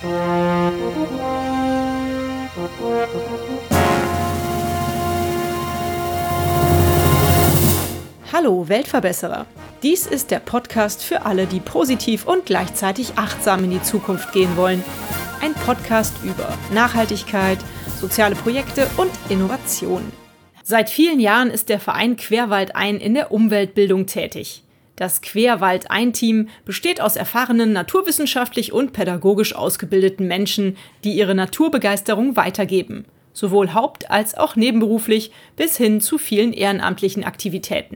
Hallo Weltverbesserer! Dies ist der Podcast für alle, die positiv und gleichzeitig achtsam in die Zukunft gehen wollen. Ein Podcast über Nachhaltigkeit, soziale Projekte und Innovation. Seit vielen Jahren ist der Verein Querwaldein in der Umweltbildung tätig. Das Querwaldein-Team besteht aus erfahrenen naturwissenschaftlich und pädagogisch ausgebildeten Menschen, die ihre Naturbegeisterung weitergeben. Sowohl haupt- als auch nebenberuflich bis hin zu vielen ehrenamtlichen Aktivitäten.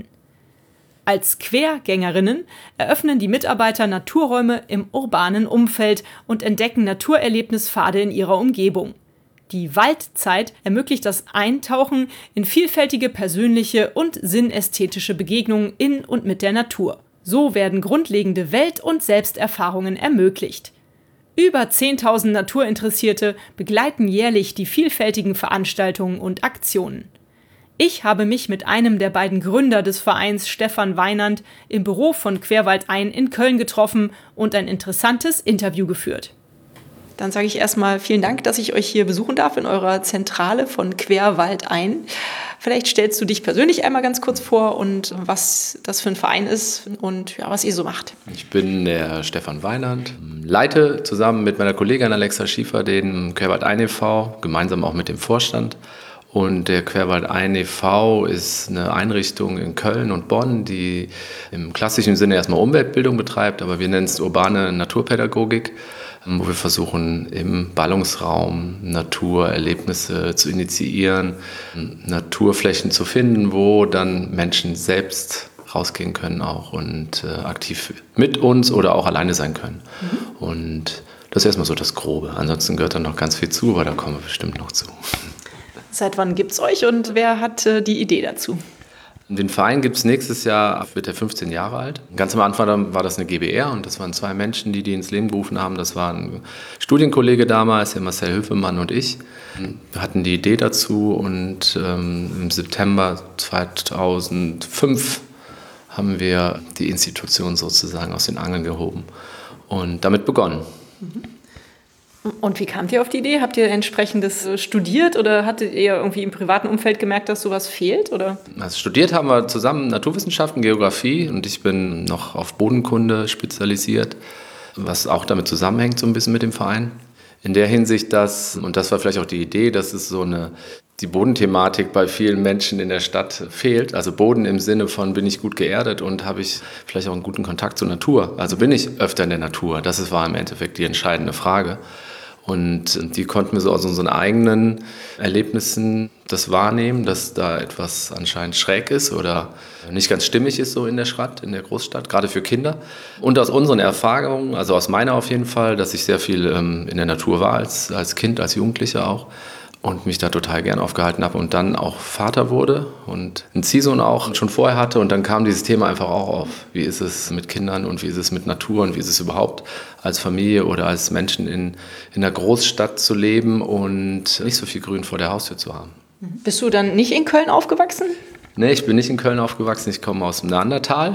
Als Quergängerinnen eröffnen die Mitarbeiter Naturräume im urbanen Umfeld und entdecken Naturerlebnispfade in ihrer Umgebung. Die Waldzeit ermöglicht das Eintauchen in vielfältige persönliche und sinnästhetische Begegnungen in und mit der Natur. So werden grundlegende Welt- und Selbsterfahrungen ermöglicht. Über 10.000 Naturinteressierte begleiten jährlich die vielfältigen Veranstaltungen und Aktionen. Ich habe mich mit einem der beiden Gründer des Vereins, Stefan Weinand, im Büro von Querwaldein in Köln getroffen und ein interessantes Interview geführt. Dann sage ich erstmal vielen Dank, dass ich euch hier besuchen darf in eurer Zentrale von Querwaldein. Vielleicht stellst du dich persönlich einmal ganz kurz vor und was das für ein Verein ist und ja, was ihr so macht. Ich bin der Stefan Weinand, leite zusammen mit meiner Kollegin Alexa Schiefer den Querwaldein e.V., gemeinsam auch mit dem Vorstand. Und der Querwaldein e.V. ist eine Einrichtung in Köln und Bonn, die im klassischen Sinne erstmal Umweltbildung betreibt, aber wir nennen es urbane Naturpädagogik, wo wir versuchen, im Ballungsraum Naturerlebnisse zu initiieren, Naturflächen zu finden, wo dann Menschen selbst rausgehen können auch und aktiv mit uns oder auch alleine sein können. Und das ist erstmal so das Grobe. Ansonsten gehört dann noch ganz viel zu, aber da kommen wir bestimmt noch zu. Seit wann gibt es euch und wer hat die Idee dazu? Den Verein gibt es nächstes Jahr, wird er 15 Jahre alt. Ganz am Anfang war das eine GbR und das waren 2 Menschen, die ins Leben gerufen haben. Das war ein Studienkollege damals, der Marcel Höfemann und ich. Wir hatten die Idee dazu und im September 2005 haben wir die Institution sozusagen aus den Angeln gehoben und damit begonnen. Und wie kamt ihr auf die Idee? Habt ihr entsprechendes studiert oder hattet ihr irgendwie im privaten Umfeld gemerkt, dass sowas fehlt? Oder? Also studiert haben wir zusammen Naturwissenschaften, Geografie und ich bin noch auf Bodenkunde spezialisiert, was auch damit zusammenhängt so ein bisschen mit dem Verein. In der Hinsicht, und das war vielleicht auch die Idee, dass es die Bodenthematik bei vielen Menschen in der Stadt fehlt. Also Boden im Sinne von, bin ich gut geerdet und habe ich vielleicht auch einen guten Kontakt zur Natur? Also bin ich öfter in der Natur? Das war im Endeffekt die entscheidende Frage. Und die konnten wir so aus unseren eigenen Erlebnissen das wahrnehmen, dass da etwas anscheinend schräg ist oder nicht ganz stimmig ist so in der Stadt, in der Großstadt, gerade für Kinder. Und aus unseren Erfahrungen, also aus meiner auf jeden Fall, dass ich sehr viel in der Natur war als Kind, als Jugendlicher auch. Und mich da total gern aufgehalten habe und dann auch Vater wurde und einen Ziehsohn auch schon vorher hatte. Und dann kam dieses Thema einfach auch auf. Wie ist es mit Kindern und wie ist es mit Natur und wie ist es überhaupt als Familie oder als Menschen in einer Großstadt zu leben und nicht so viel Grün vor der Haustür zu haben. Bist du dann nicht in Köln aufgewachsen? Nee, ich bin nicht in Köln aufgewachsen. Ich komme aus dem Neandertal,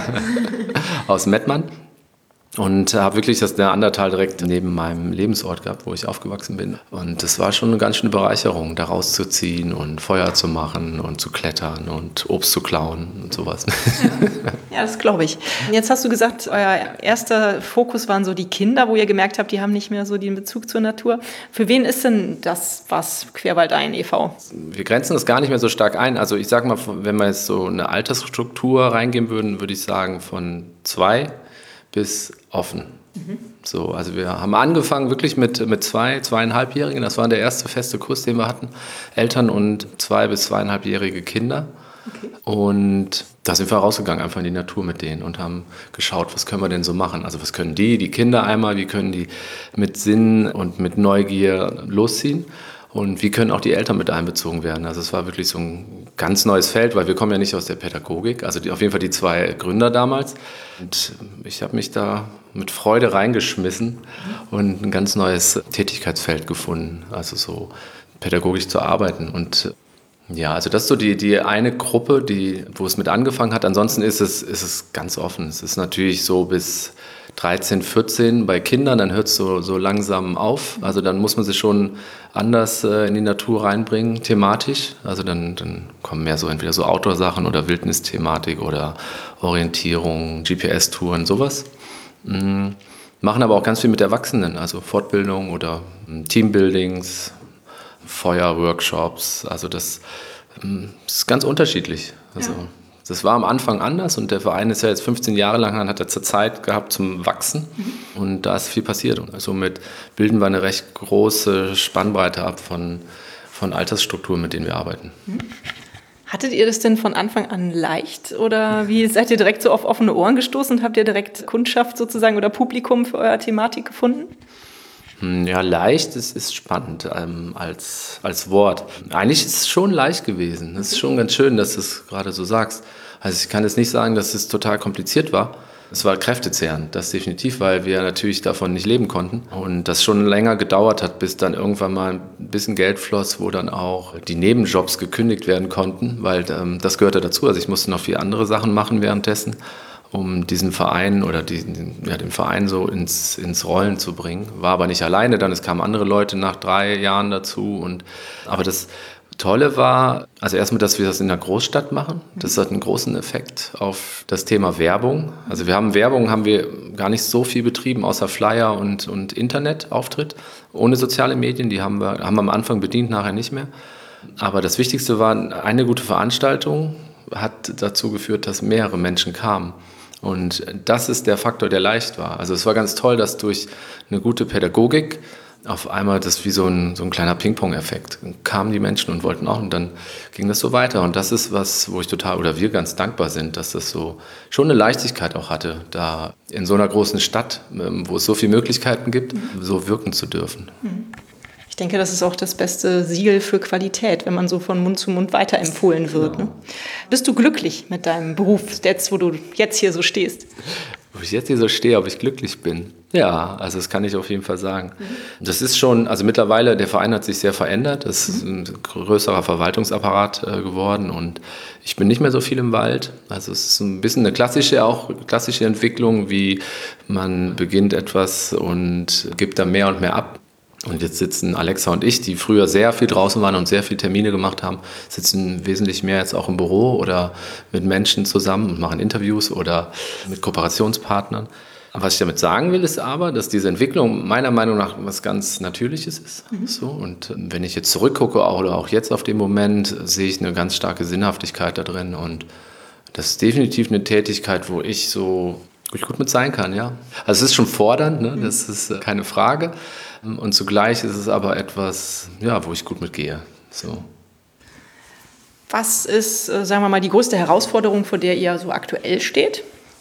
aus Mettmann. Und habe wirklich das Neandertal direkt neben meinem Lebensort gehabt, wo ich aufgewachsen bin. Und das war schon eine ganz schöne Bereicherung, da rauszuziehen und Feuer zu machen und zu klettern und Obst zu klauen und sowas. Ja, das glaube ich. Jetzt hast du gesagt, euer erster Fokus waren so die Kinder, wo ihr gemerkt habt, die haben nicht mehr so den Bezug zur Natur. Für wen ist denn das was Querwaldein e.V.? Wir grenzen das gar nicht mehr so stark ein. Also ich sage mal, wenn wir jetzt so eine Altersstruktur reingehen würden, würde ich sagen von 2 bis offen. So, also wir haben angefangen wirklich mit 2-2,5-Jährigen. Das war der erste feste Kurs, den wir hatten. Eltern und 2- bis 2,5-jährige Kinder. Okay. Und da sind wir rausgegangen, einfach in die Natur mit denen und haben geschaut, was können wir denn so machen? Also was können die Kinder einmal, wie können die mit Sinn und mit Neugier losziehen? Und wie können auch die Eltern mit einbezogen werden? Also es war wirklich so ein ganz neues Feld, weil wir kommen ja nicht aus der Pädagogik. Also auf jeden Fall die 2 Gründer damals. Und ich habe mich da mit Freude reingeschmissen und ein ganz neues Tätigkeitsfeld gefunden. Also so pädagogisch zu arbeiten. Und ja, also das ist so die eine Gruppe, wo es mit angefangen hat. Ansonsten ist es ganz offen. Es ist natürlich so bis 13, 14 bei Kindern, dann hört es so langsam auf. Also dann muss man sich schon anders in die Natur reinbringen, thematisch. Also dann kommen mehr so entweder so Outdoor-Sachen oder Wildnisthematik oder Orientierung, GPS-Touren, sowas. Machen aber auch ganz viel mit Erwachsenen, also Fortbildung oder Teambuildings, Feuerworkshops. Also das ist ganz unterschiedlich. Also das war am Anfang anders und der Verein ist ja jetzt 15 Jahre lang, dann hat er zur Zeit gehabt zum Wachsen und da ist viel passiert. Und somit bilden wir eine recht große Spannbreite ab von Altersstrukturen, mit denen wir arbeiten. Hattet ihr das denn von Anfang an leicht oder wie seid ihr direkt so auf offene Ohren gestoßen und habt ihr direkt Kundschaft sozusagen oder Publikum für eure Thematik gefunden? Ja, leicht ist spannend als Wort. Eigentlich ist es schon leicht gewesen. Es ist schon ganz schön, dass du es gerade so sagst. Also ich kann jetzt nicht sagen, dass es total kompliziert war. Es war kräftezehrend, das definitiv, weil wir natürlich davon nicht leben konnten. Und das schon länger gedauert hat, bis dann irgendwann mal ein bisschen Geld floss, wo dann auch die Nebenjobs gekündigt werden konnten, weil das gehörte dazu. Also ich musste noch viele andere Sachen machen währenddessen, um diesen Verein oder den Verein so ins Rollen zu bringen. War aber nicht alleine, dann es kamen andere Leute nach 3 Jahren dazu. Aber das Tolle war, also erstmal, dass wir das in der Großstadt machen. Das hat einen großen Effekt auf das Thema Werbung. Also Werbung haben wir gar nicht so viel betrieben, außer Flyer und Internetauftritt. Ohne soziale Medien, die haben wir am Anfang bedient, nachher nicht mehr. Aber das Wichtigste war, eine gute Veranstaltung hat dazu geführt, dass mehrere Menschen kamen. Und das ist der Faktor, der leicht war. Also es war ganz toll, dass durch eine gute Pädagogik auf einmal das wie so ein kleiner Ping-Pong-Effekt. Kamen die Menschen und wollten auch und dann ging das so weiter. Und das ist was, wo ich wir ganz dankbar sind, dass das so schon eine Leichtigkeit auch hatte, da in so einer großen Stadt, wo es so viele Möglichkeiten gibt, so wirken zu dürfen. Ich denke, das ist auch das beste Siegel für Qualität, wenn man so von Mund zu Mund weiterempfohlen wird. Ne? Bist du glücklich mit deinem Beruf, jetzt, wo du jetzt hier so stehst? Wo ich jetzt hier so stehe, ob ich glücklich bin? Ja, also das kann ich auf jeden Fall sagen. Das ist schon, also mittlerweile, der Verein hat sich sehr verändert. Es ist ein größerer Verwaltungsapparat geworden und ich bin nicht mehr so viel im Wald. Also es ist ein bisschen eine klassische Entwicklung, wie man beginnt etwas und gibt da mehr und mehr ab. Und jetzt sitzen Alexa und ich, die früher sehr viel draußen waren und sehr viel Termine gemacht haben, sitzen wesentlich mehr jetzt auch im Büro oder mit Menschen zusammen und machen Interviews oder mit Kooperationspartnern. Was ich damit sagen will, ist aber, dass diese Entwicklung meiner Meinung nach was ganz Natürliches ist. So, und wenn ich jetzt zurückgucke oder auch jetzt auf den Moment, sehe ich eine ganz starke Sinnhaftigkeit da drin. Und das ist definitiv eine Tätigkeit, wo ich gut mit sein kann. Ja. Also es ist schon fordernd, ne? Das ist keine Frage. Und zugleich ist es aber etwas, wo ich gut mitgehe. So. Was ist, sagen wir mal, die größte Herausforderung, vor der ihr so aktuell steht?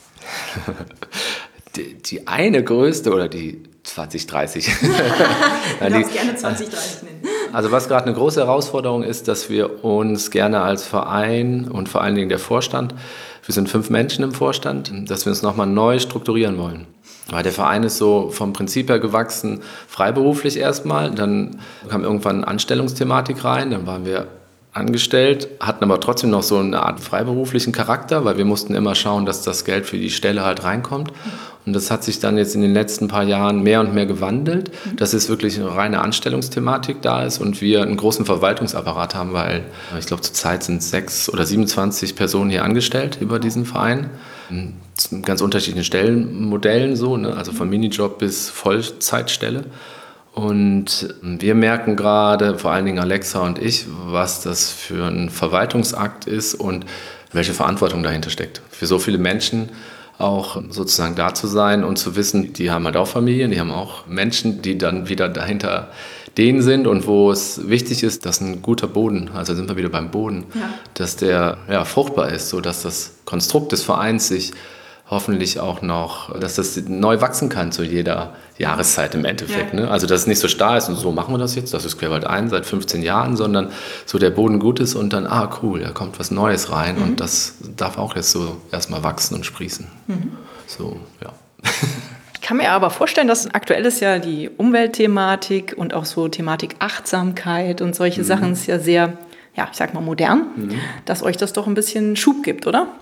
Die eine größte oder die 2030. Du darfst gerne 2030 nennen. Also was gerade eine große Herausforderung ist, dass wir uns gerne als Verein und vor allen Dingen der Vorstand, wir sind 5 Menschen im Vorstand, dass wir uns nochmal neu strukturieren wollen. Weil der Verein ist so vom Prinzip her gewachsen, freiberuflich erstmal, dann kam irgendwann Anstellungsthematik rein, dann waren wir angestellt, hatten aber trotzdem noch so eine Art freiberuflichen Charakter, weil wir mussten immer schauen, dass das Geld für die Stelle halt reinkommt. Und das hat sich dann jetzt in den letzten paar Jahren mehr und mehr gewandelt, dass es wirklich eine reine Anstellungsthematik da ist und wir einen großen Verwaltungsapparat haben, weil ich glaube zurzeit sind 6 oder 27 Personen hier angestellt über diesen Verein. Ganz unterschiedlichen Stellenmodellen so, ne? Also von Minijob bis Vollzeitstelle. Und wir merken gerade, vor allen Dingen Alexa und ich, was das für ein Verwaltungsakt ist und welche Verantwortung dahinter steckt. Für so viele Menschen auch sozusagen da zu sein und zu wissen, die haben halt auch Familien, die haben auch Menschen, die dann wieder dahinter denen sind und wo es wichtig ist, dass ein guter Boden, also sind wir wieder beim Boden, dass der fruchtbar ist, sodass das Konstrukt des Vereins sich hoffentlich auch noch, dass das neu wachsen kann zu jeder Jahreszeit im Endeffekt. Ne? Also dass es nicht so starr ist und so machen wir das jetzt, das ist Querwald ein seit 15 Jahren, sondern so der Boden gut ist und dann, cool, da kommt was Neues rein und das darf auch jetzt so erstmal wachsen und sprießen. So, ja. Ich kann mir aber vorstellen, dass aktuell ist ja die Umweltthematik und auch so Thematik Achtsamkeit und solche Sachen ist ja sehr, ich sag mal modern, dass euch das doch ein bisschen Schub gibt, oder?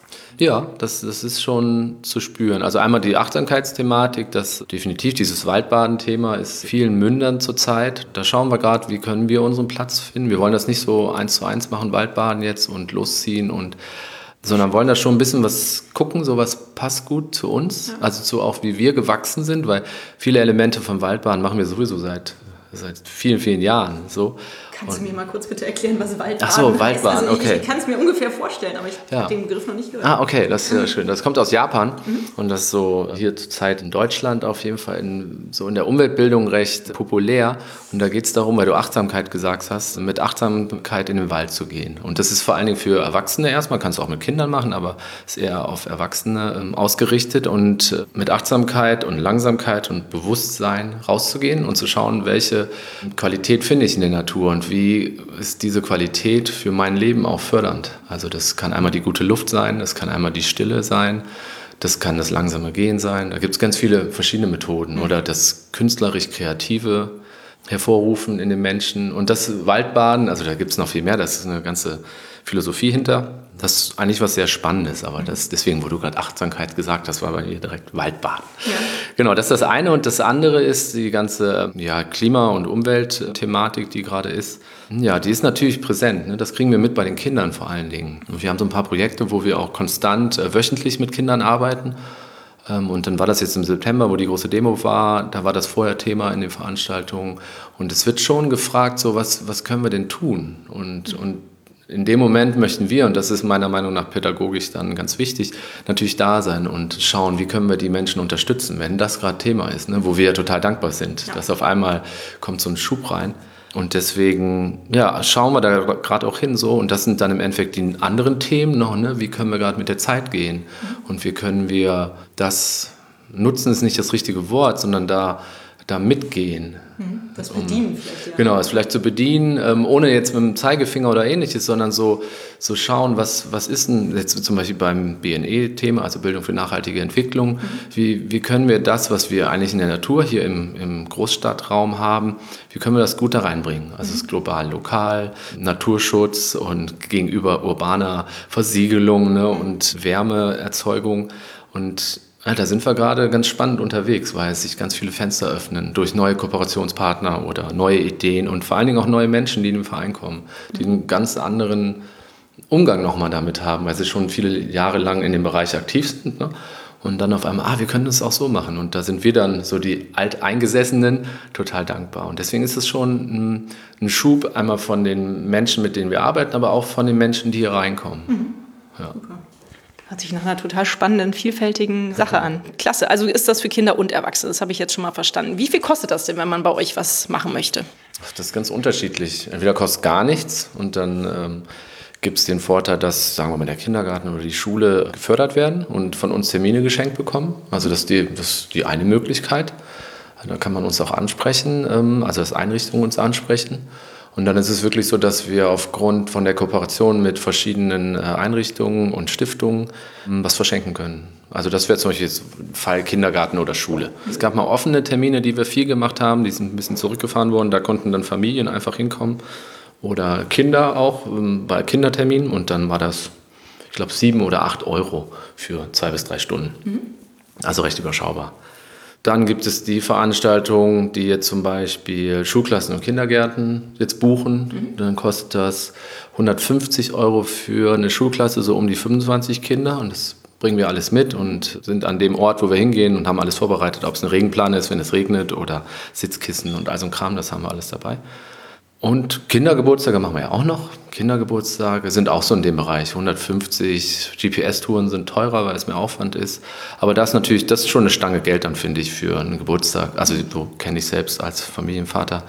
Ja, das ist schon zu spüren. Also einmal die Achtsamkeitsthematik, das definitiv dieses Waldbaden-Thema ist vielen Mündern zurzeit. Da schauen wir gerade, wie können wir unseren Platz finden. Wir wollen das nicht so 1:1 machen, Waldbaden jetzt und losziehen sondern wollen da schon ein bisschen was gucken, so was passt gut zu uns, also so auch wie wir gewachsen sind, weil viele Elemente vom Waldbaden machen wir sowieso seit vielen, vielen Jahren so. Kannst du mir mal kurz bitte erklären, was Waldbaden heißt? Ach so, Waldbaden, also okay. Ich kann es mir ungefähr vorstellen, aber ich habe den Begriff noch nicht gehört. Ah, okay, das ist ja schön. Das kommt aus Japan und das ist so hier zurzeit in Deutschland auf jeden Fall in der Umweltbildung recht populär. Und da geht es darum, weil du Achtsamkeit gesagt hast, mit Achtsamkeit in den Wald zu gehen. Und das ist vor allen Dingen für Erwachsene erstmal, kannst du auch mit Kindern machen, aber ist eher auf Erwachsene ausgerichtet. Und mit Achtsamkeit und Langsamkeit und Bewusstsein rauszugehen und zu schauen, welche Qualität finde ich in der Natur und wie ist diese Qualität für mein Leben auch fördernd. Also das kann einmal die gute Luft sein, das kann einmal die Stille sein, das kann das langsame Gehen sein. Da gibt es ganz viele verschiedene Methoden. Oder das künstlerisch-kreative hervorrufen in den Menschen. Und das Waldbaden, also da gibt es noch viel mehr, das ist eine ganze Philosophie hinter. Das ist eigentlich was sehr Spannendes, aber deswegen, wo du gerade Achtsamkeit gesagt hast, war bei mir direkt Waldbaden. Ja. Genau, das ist das eine. Und das andere ist die ganze Klima- und Umweltthematik, die gerade ist. Ja, die ist natürlich präsent. Ne? Das kriegen wir mit bei den Kindern vor allen Dingen. Und wir haben so ein paar Projekte, wo wir auch konstant wöchentlich mit Kindern arbeiten. Und dann war das jetzt im September, wo die große Demo war, da war das vorher Thema in den Veranstaltungen. Und es wird schon gefragt, so was können wir denn tun? Und in dem Moment möchten wir, und das ist meiner Meinung nach pädagogisch dann ganz wichtig, natürlich da sein und schauen, wie können wir die Menschen unterstützen, wenn das gerade Thema ist, ne, wo wir total dankbar sind, dass auf einmal kommt so ein Schub rein. Und deswegen, schauen wir da gerade auch hin so. Und das sind dann im Endeffekt die anderen Themen noch, ne? Wie können wir gerade mit der Zeit gehen? Und wie können wir das, nutzen ist nicht das richtige Wort, sondern da mitgehen. Das Bedienen vielleicht, ja. Genau, es vielleicht zu bedienen, ohne jetzt mit dem Zeigefinger oder ähnliches, sondern so schauen, was ist denn jetzt zum Beispiel beim BNE-Thema, also Bildung für nachhaltige Entwicklung, wie können wir das, was wir eigentlich in der Natur hier im Großstadtraum haben, wie können wir das gut da reinbringen? Also es ist global, lokal, Naturschutz und gegenüber urbaner Versiegelung, ne, und Wärmeerzeugung. Und da sind wir gerade ganz spannend unterwegs, weil sich ganz viele Fenster öffnen durch neue Kooperationspartner oder neue Ideen und vor allen Dingen auch neue Menschen, die in den Verein kommen, die einen ganz anderen Umgang nochmal damit haben, weil sie schon viele Jahre lang in dem Bereich aktiv sind, ne? Und dann auf einmal, wir können das auch so machen. Und da sind wir dann so die Alteingesessenen total dankbar. Und deswegen ist es schon ein Schub einmal von den Menschen, mit denen wir arbeiten, aber auch von den Menschen, die hier reinkommen. Ja. Super. Hört sich nach einer total spannenden, vielfältigen Sache an. Klasse. Also ist das für Kinder und Erwachsene, das habe ich jetzt schon mal verstanden. Wie viel kostet das denn, wenn man bei euch was machen möchte? Das ist ganz unterschiedlich. Entweder kostet gar nichts und dann gibt es den Vorteil, dass, sagen wir mal, der Kindergarten oder die Schule gefördert werden und von uns Termine geschenkt bekommen. Also das ist die eine Möglichkeit. Da kann man uns auch ansprechen, also dass Einrichtungen uns ansprechen. Und dann ist es wirklich so, dass wir aufgrund von der Kooperation mit verschiedenen Einrichtungen und Stiftungen was verschenken können. Also das wäre zum Beispiel jetzt Fall Kindergarten oder Schule. Es gab mal offene Termine, die wir viel gemacht haben, die sind ein bisschen zurückgefahren worden. Da konnten dann Familien einfach hinkommen oder Kinder auch bei Kinderterminen. Und dann war das, ich glaube, 7 oder 8 Euro für 2 bis 3 Stunden. Also recht überschaubar. Dann gibt es die Veranstaltungen, die jetzt zum Beispiel Schulklassen und Kindergärten jetzt buchen. Dann kostet das 150 Euro für eine Schulklasse, so um die 25 Kinder. Und das bringen wir alles mit und sind an dem Ort, wo wir hingehen und haben alles vorbereitet. Ob es eine Regenplane ist, wenn es regnet, oder Sitzkissen und all so ein Kram, das haben wir alles dabei. Und Kindergeburtstage machen wir ja auch noch. Kindergeburtstage sind auch so in dem Bereich. 150 GPS-Touren sind teurer, weil es mehr Aufwand ist. Aber das ist schon eine Stange Geld dann, finde ich, für einen Geburtstag. Also so kenne ich selbst als Familienvater.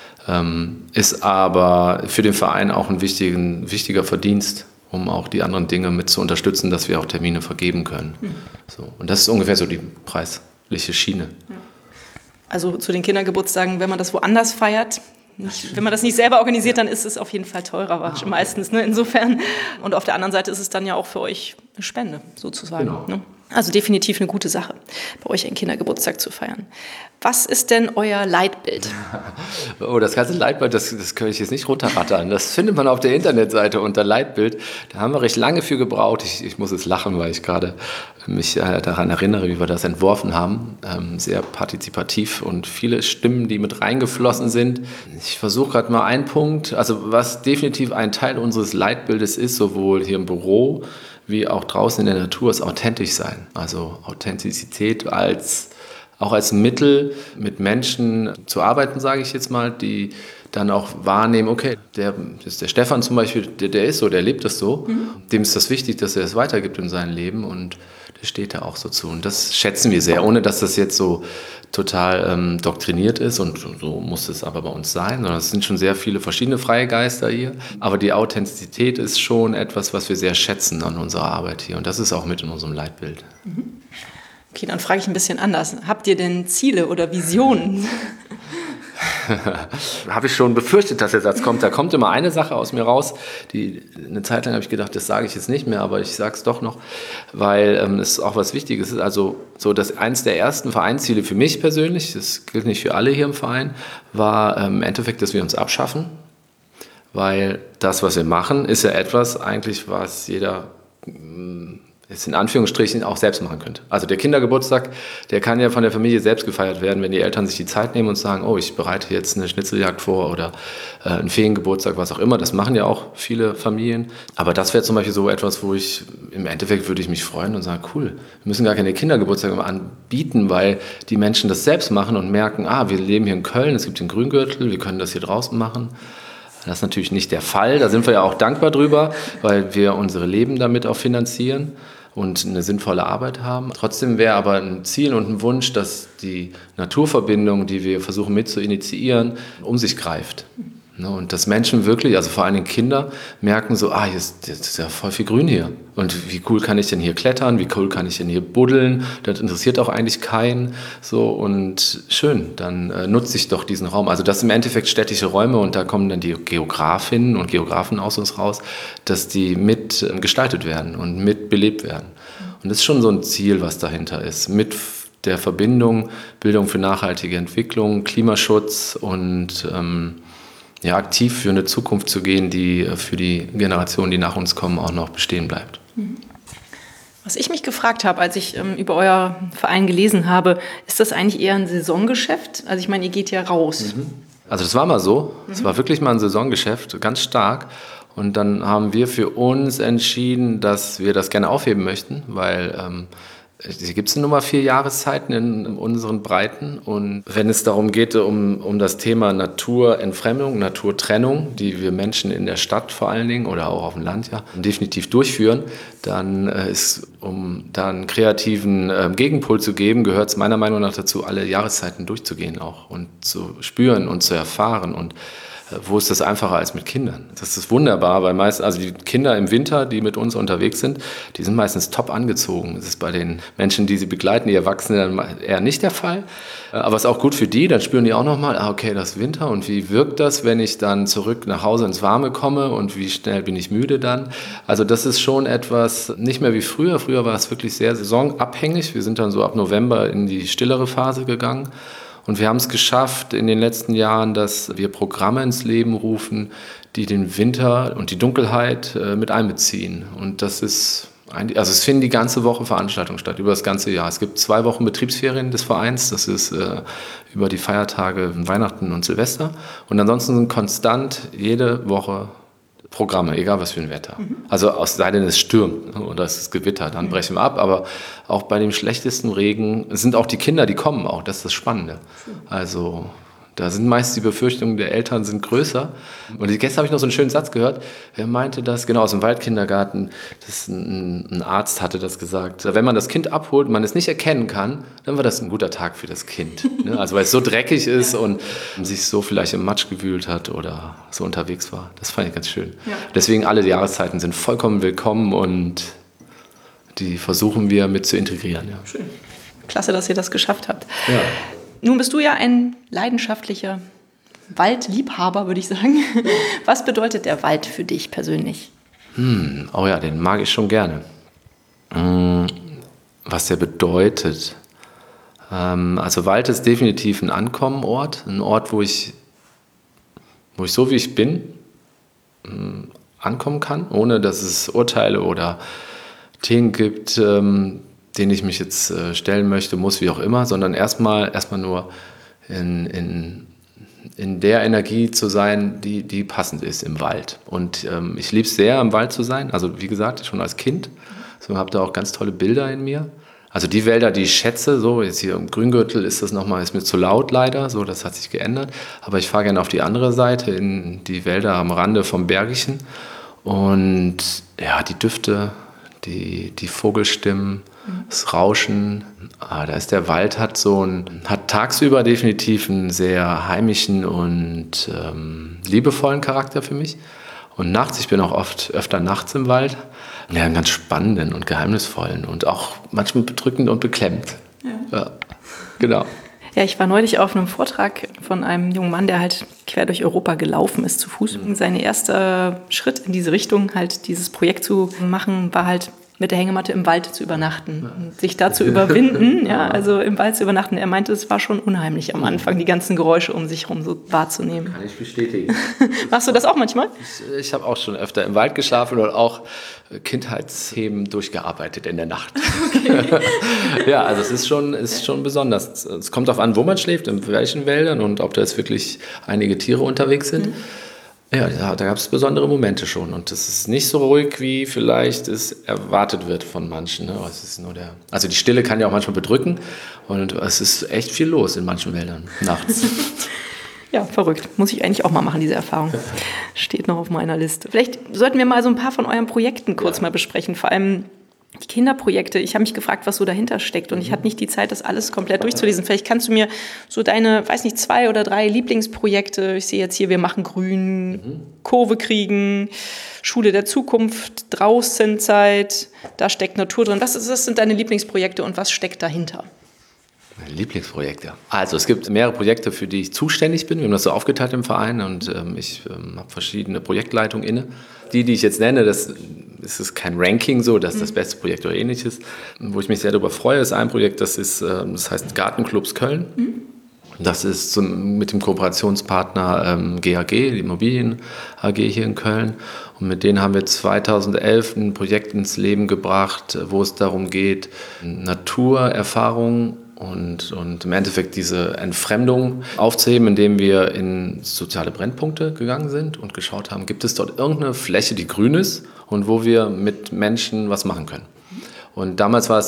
Ist aber für den Verein auch ein wichtiger Verdienst, um auch die anderen Dinge mit zu unterstützen, dass wir auch Termine vergeben können. So. Und das ist ungefähr so die preisliche Schiene. Also zu den Kindergeburtstagen, wenn man das woanders feiert, wenn man das nicht selber organisiert, dann ist es auf jeden Fall teurer meistens, ne? Insofern. Und auf der anderen Seite ist es dann ja auch für euch eine Spende, sozusagen. Genau. Ne? Also definitiv eine gute Sache, bei euch einen Kindergeburtstag zu feiern. Was ist denn euer Leitbild? Oh, das ganze Leitbild, das kann ich jetzt nicht runterrattern. Das findet man auf der Internetseite unter Leitbild. Da haben wir recht lange für gebraucht. Ich muss jetzt lachen, weil ich gerade mich daran erinnere, wie wir das entworfen haben. Sehr partizipativ und viele Stimmen, die mit reingeflossen sind. Ich versuche gerade mal einen Punkt, also was definitiv ein Teil unseres Leitbildes ist, sowohl hier im Büro wie auch draußen in der Natur, ist authentisch sein. Also Authentizität auch als Mittel, mit Menschen zu arbeiten, sage ich jetzt mal, die dann auch wahrnehmen, okay, der Stefan zum Beispiel, der ist so, der lebt das so. Dem ist das wichtig, dass er es weitergibt in seinem Leben und der steht da auch so zu. Und das schätzen wir sehr, ohne dass das jetzt so total doktriniert ist und so muss es aber bei uns sein, sondern es sind schon sehr viele verschiedene freie Geister hier. Aber die Authentizität ist schon etwas, was wir sehr schätzen an unserer Arbeit hier und das ist auch mit in unserem Leitbild. Okay, dann frage ich ein bisschen anders. Habt ihr denn Ziele oder Visionen? Habe ich schon befürchtet, dass der Satz kommt. Da kommt immer eine Sache aus mir raus, eine Zeit lang habe ich gedacht, das sage ich jetzt nicht mehr, aber ich sage es doch noch, weil es auch was Wichtiges ist. Also so, dass eins der ersten Vereinsziele für mich persönlich, das gilt nicht für alle hier im Verein, war im Endeffekt, dass wir uns abschaffen, weil das, was wir machen, ist ja etwas eigentlich, was jeder jetzt in Anführungsstrichen auch selbst machen könnte. Also der Kindergeburtstag, der kann ja von der Familie selbst gefeiert werden, wenn die Eltern sich die Zeit nehmen und sagen, oh, ich bereite jetzt eine Schnitzeljagd vor oder einen Feriengeburtstag, was auch immer. Das machen ja auch viele Familien. Aber das wäre zum Beispiel so etwas, wo im Endeffekt würde ich mich freuen und sagen, cool, wir müssen gar keine Kindergeburtstage mehr anbieten, weil die Menschen das selbst machen und merken, wir leben hier in Köln, es gibt den Grüngürtel, wir können das hier draußen machen. Das ist natürlich nicht der Fall. Da sind wir ja auch dankbar drüber, weil wir unsere Leben damit auch finanzieren und eine sinnvolle Arbeit haben. Trotzdem wäre aber ein Ziel und ein Wunsch, dass die Naturverbindung, die wir versuchen mit zu initiieren, um sich greift. Und dass Menschen wirklich, also vor allem Kinder, merken so, jetzt ist ja voll viel Grün hier. Und wie cool kann ich denn hier klettern? Wie cool kann ich denn hier buddeln? Das interessiert auch eigentlich keinen. So, und schön, dann nutze ich doch diesen Raum. Also das sind im Endeffekt städtische Räume und da kommen dann die Geografinnen und Geografen aus uns raus, dass die mit gestaltet werden und mit belebt werden. Und das ist schon so ein Ziel, was dahinter ist. Mit der Verbindung, Bildung für nachhaltige Entwicklung, Klimaschutz und aktiv für eine Zukunft zu gehen, die für die Generationen, die nach uns kommen, auch noch bestehen bleibt. Was ich mich gefragt habe, als ich über euer Verein gelesen habe, ist das eigentlich eher ein Saisongeschäft? Also ich meine, ihr geht ja raus. Also das war mal so. Es war wirklich mal ein Saisongeschäft, ganz stark. Und dann haben wir für uns entschieden, dass wir das gerne aufheben möchten, weil hier gibt es nun mal 4 Jahreszeiten in unseren Breiten und wenn es darum geht, um das Thema Naturentfremdung, Naturtrennung, die wir Menschen in der Stadt vor allen Dingen oder auch auf dem Land definitiv durchführen, dann um da einen kreativen Gegenpol zu geben, gehört es meiner Meinung nach dazu, alle Jahreszeiten durchzugehen auch und zu spüren und zu erfahren und wo ist das einfacher als mit Kindern? Das ist wunderbar, weil also die Kinder im Winter, die mit uns unterwegs sind, die sind meistens top angezogen. Das ist bei den Menschen, die sie begleiten, die Erwachsenen, eher nicht der Fall. Aber es ist auch gut für die, dann spüren die auch nochmal, okay, das ist Winter und wie wirkt das, wenn ich dann zurück nach Hause ins Warme komme und wie schnell bin ich müde dann? Also das ist schon etwas, nicht mehr wie früher. Früher war es wirklich sehr saisonabhängig. Wir sind dann so ab November in die stillere Phase gegangen. Und wir haben es geschafft in den letzten Jahren, dass wir Programme ins Leben rufen, die den Winter und die Dunkelheit mit einbeziehen. Und das ist es finden die ganze Woche Veranstaltungen statt, über das ganze Jahr. Es gibt 2 Wochen Betriebsferien des Vereins, das ist über die Feiertage Weihnachten und Silvester. Und ansonsten sind konstant jede Woche Programme, egal was für ein Wetter. Also es sei denn, es stürmt oder es ist Gewitter, dann brechen wir ab. Aber auch bei dem schlechtesten Regen sind auch die Kinder, die kommen auch. Das ist das Spannende. Also da sind meist die Befürchtungen der Eltern sind größer. Und gestern habe ich noch so einen schönen Satz gehört. Er meinte das, genau aus dem Waldkindergarten, ein Arzt hatte das gesagt. Wenn man das Kind abholt und man es nicht erkennen kann, dann war das ein guter Tag für das Kind. Also weil es so dreckig ist und sich so vielleicht im Matsch gewühlt hat oder so unterwegs war. Das fand ich ganz schön. Ja. Deswegen alle Jahreszeiten sind vollkommen willkommen und die versuchen wir mit zu integrieren. Ja. Schön. Klasse, dass ihr das geschafft habt. Ja. Nun bist du ja ein leidenschaftlicher Waldliebhaber, würde ich sagen. Was bedeutet der Wald für dich persönlich? Oh ja, den mag ich schon gerne. was der bedeutet. Also Wald ist definitiv ein Ankommenort, ein Ort, wo ich so wie ich bin ankommen kann, ohne dass es Urteile oder Themen gibt, denen ich mich jetzt stellen möchte, muss, wie auch immer, sondern erstmal nur in der Energie zu sein, die passend ist im Wald. Und ich liebe es sehr, im Wald zu sein, also wie gesagt, schon als Kind. So habe da auch ganz tolle Bilder in mir. Also die Wälder, die ich schätze, so jetzt hier im Grüngürtel ist mir zu laut leider, so das hat sich geändert. Aber ich fahre gerne auf die andere Seite, in die Wälder am Rande vom Bergischen. Und ja, die Düfte, die Vogelstimmen, das Rauschen. Da ist der Wald hat tagsüber definitiv einen sehr heimischen und liebevollen Charakter für mich. Und nachts, ich bin auch öfter nachts im Wald, ja, einen ganz spannenden und geheimnisvollen und auch manchmal bedrückend und beklemmt. Ja, genau. Ja, ich war neulich auf einem Vortrag von einem jungen Mann, der halt quer durch Europa gelaufen ist zu Fuß. Sein erster Schritt in diese Richtung, halt dieses Projekt zu machen, war halt mit der Hängematte im Wald zu übernachten und sich da zu überwinden, ja, also im Wald zu übernachten. Er meinte, es war schon unheimlich am Anfang, die ganzen Geräusche um sich herum so wahrzunehmen. Kann ich bestätigen. Machst du das auch manchmal? Ich habe auch schon öfter im Wald geschlafen und auch Kindheitsthemen durchgearbeitet in der Nacht. Okay. Ja, also es ist schon besonders. Es kommt darauf an, wo man schläft, in welchen Wäldern und ob da jetzt wirklich einige Tiere unterwegs sind. Ja, da gab es besondere Momente schon und es ist nicht so ruhig, wie vielleicht es erwartet wird von manchen. Ne? Es ist also die Stille kann ja auch manchmal bedrücken und es ist echt viel los in manchen Wäldern nachts. Ja, verrückt. Muss ich eigentlich auch mal machen, diese Erfahrung. Steht noch auf meiner Liste. Vielleicht sollten wir mal so ein paar von euren Projekten kurz mal besprechen, vor allem die Kinderprojekte. Ich habe mich gefragt, was so dahinter steckt und ich hatte nicht die Zeit, das alles komplett durchzulesen. Vielleicht kannst du mir so deine, 2 oder 3 Lieblingsprojekte, ich sehe jetzt hier, wir machen Grün, Kurve kriegen, Schule der Zukunft, Draußenzeit, da steckt Natur drin. Was sind deine Lieblingsprojekte und was steckt dahinter? Meine Lieblingsprojekte. Also es gibt mehrere Projekte, für die ich zuständig bin. Wir haben das so aufgeteilt im Verein und ich habe verschiedene Projektleitungen inne. Die ich jetzt nenne, das ist kein Ranking so, das ist das beste Projekt oder ähnliches. Wo ich mich sehr darüber freue, ist ein Projekt, das heißt Gartenclubs Köln. Das ist mit dem Kooperationspartner GAG, die Immobilien AG hier in Köln. Und mit denen haben wir 2011 ein Projekt ins Leben gebracht, wo es darum geht, Naturerfahrungen und im Endeffekt diese Entfremdung aufzuheben, indem wir in soziale Brennpunkte gegangen sind und geschaut haben, gibt es dort irgendeine Fläche, die grün ist und wo wir mit Menschen was machen können. Und damals war es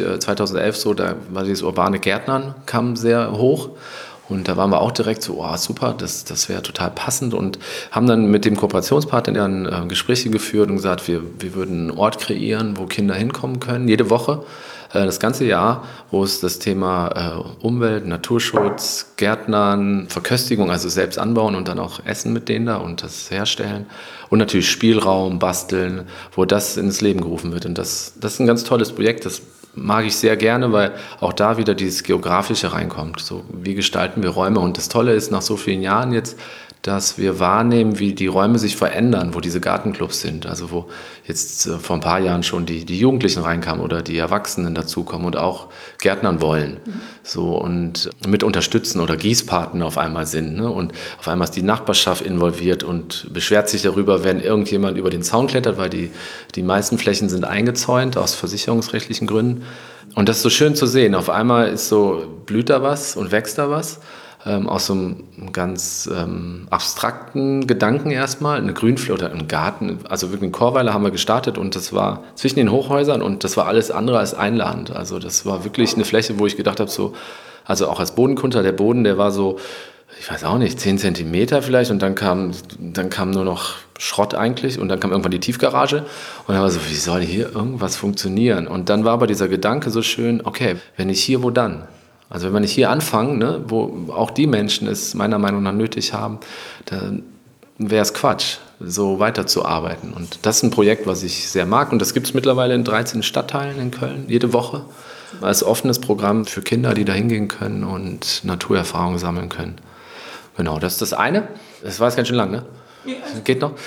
2011 so, da war dieses urbane Gärtnern, kam sehr hoch. Und da waren wir auch direkt so, oh, super, das wäre total passend und haben dann mit dem Kooperationspartner dann Gespräche geführt und gesagt, wir würden einen Ort kreieren, wo Kinder hinkommen können, jede Woche, das ganze Jahr, wo es das Thema Umwelt, Naturschutz, Gärtnern, Verköstigung, also selbst anbauen und dann auch essen mit denen da und das herstellen und natürlich Spielraum, Basteln, wo das ins Leben gerufen wird. Und das ist ein ganz tolles Projekt, das mag ich sehr gerne, weil auch da wieder dieses Geografische reinkommt. So, wie gestalten wir Räume? Und das Tolle ist nach so vielen Jahren jetzt, dass wir wahrnehmen, wie die Räume sich verändern, wo diese Gartenclubs sind. Also wo jetzt vor ein paar Jahren schon die Jugendlichen reinkamen oder die Erwachsenen dazukommen und auch Gärtnern wollen. So, und mit unterstützen oder Gießpaten auf einmal sind. Ne? Und auf einmal ist die Nachbarschaft involviert und beschwert sich darüber, wenn irgendjemand über den Zaun klettert, weil die meisten Flächen sind eingezäunt aus versicherungsrechtlichen Gründen. Und das ist so schön zu sehen. Auf einmal blüht da was und wächst da was. Aus so einem ganz abstrakten Gedanken erstmal, eine Grünfläche oder ein Garten, also wirklich eine Chorweile haben wir gestartet und das war zwischen den Hochhäusern und das war alles andere als einladend. Also das war wirklich eine Fläche, wo ich gedacht habe, also auch als Bodenkunter, der Boden, der war so, ich weiß auch nicht, 10 Zentimeter vielleicht und dann kam nur noch Schrott eigentlich und dann kam irgendwann die Tiefgarage und dann war so, wie soll hier irgendwas funktionieren? Und dann war aber dieser Gedanke so schön, okay, wenn nicht hier, wo dann? Also wenn wir nicht hier anfangen, ne, wo auch die Menschen es meiner Meinung nach nötig haben, dann wäre es Quatsch, so weiterzuarbeiten. Und das ist ein Projekt, was ich sehr mag. Und das gibt es mittlerweile in 13 Stadtteilen in Köln, jede Woche. Als offenes Programm für Kinder, die da hingehen können und Naturerfahrungen sammeln können. Genau, das ist das eine. Das war jetzt ganz schön lang, ne? Geht noch.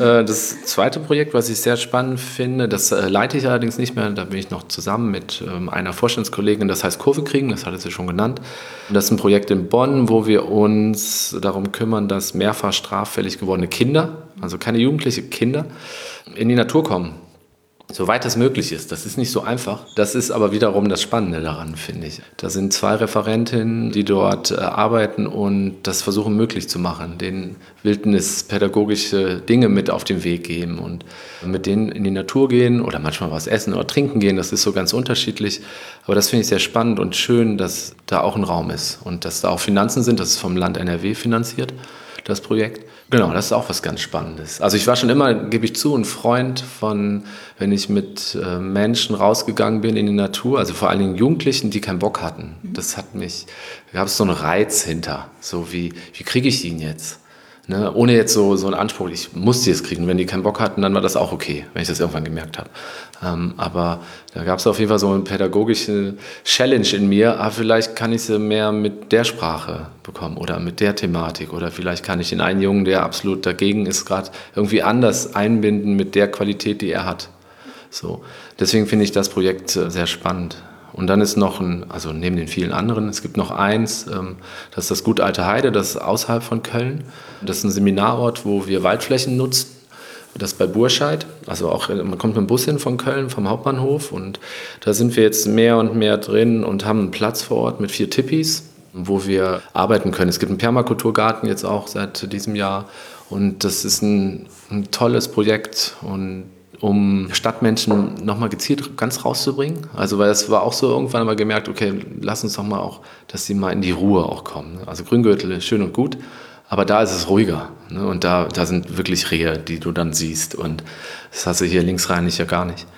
Das zweite Projekt, was ich sehr spannend finde, das leite ich allerdings nicht mehr, da bin ich noch zusammen mit einer Vorstandskollegin, das heißt Kurve kriegen, das hatte sie schon genannt. Das ist ein Projekt in Bonn, wo wir uns darum kümmern, dass mehrfach straffällig gewordene Kinder, also keine jugendliche Kinder, in die Natur kommen. Soweit das möglich ist. Das ist nicht so einfach. Das ist aber wiederum das Spannende daran, finde ich. Da sind 2 Referentinnen, die dort arbeiten und das versuchen möglich zu machen, denen wildnispädagogische Dinge mit auf den Weg geben und mit denen in die Natur gehen oder manchmal was essen oder trinken gehen. Das ist so ganz unterschiedlich. Aber das finde ich sehr spannend und schön, dass da auch ein Raum ist und dass da auch Finanzen sind. Das ist vom Land NRW finanziert, das Projekt. Genau, das ist auch was ganz Spannendes. Also ich war schon immer, gebe ich zu, ein Freund von, wenn ich mit Menschen rausgegangen bin in die Natur, also vor allen Dingen Jugendlichen, die keinen Bock hatten. Das hat mich, da gab es so einen Reiz hinter, so wie kriege ich ihn jetzt? Ne? Ohne jetzt so einen Anspruch, ich muss die jetzt kriegen. Wenn die keinen Bock hatten, dann war das auch okay, wenn ich das irgendwann gemerkt habe. Aber da gab es auf jeden Fall so eine pädagogische Challenge in mir. Vielleicht kann ich sie mehr mit der Sprache bekommen oder mit der Thematik. Oder vielleicht kann ich den einen Jungen, der absolut dagegen ist, gerade irgendwie anders einbinden mit der Qualität, die er hat. So. Deswegen finde ich das Projekt sehr spannend. Und dann ist noch also neben den vielen anderen, es gibt noch eins, das ist das Gut Alte Heide, das ist außerhalb von Köln. Das ist ein Seminarort, wo wir Waldflächen nutzen. Das ist bei Burscheid, also auch, man kommt mit dem Bus hin von Köln, vom Hauptbahnhof und da sind wir jetzt mehr und mehr drin und haben einen Platz vor Ort mit 4 Tippis, wo wir arbeiten können. Es gibt einen Permakulturgarten jetzt auch seit diesem Jahr und das ist ein tolles Projekt und um Stadtmenschen nochmal gezielt ganz rauszubringen. Also weil es war auch so, irgendwann haben wir gemerkt, okay, lass uns doch mal auch, dass sie mal in die Ruhe auch kommen. Also Grüngürtel ist schön und gut, aber da ist es ruhiger. Ne? Und da sind wirklich Rehe, die du dann siehst. Und das hast du hier linksrheinig ja gar nicht.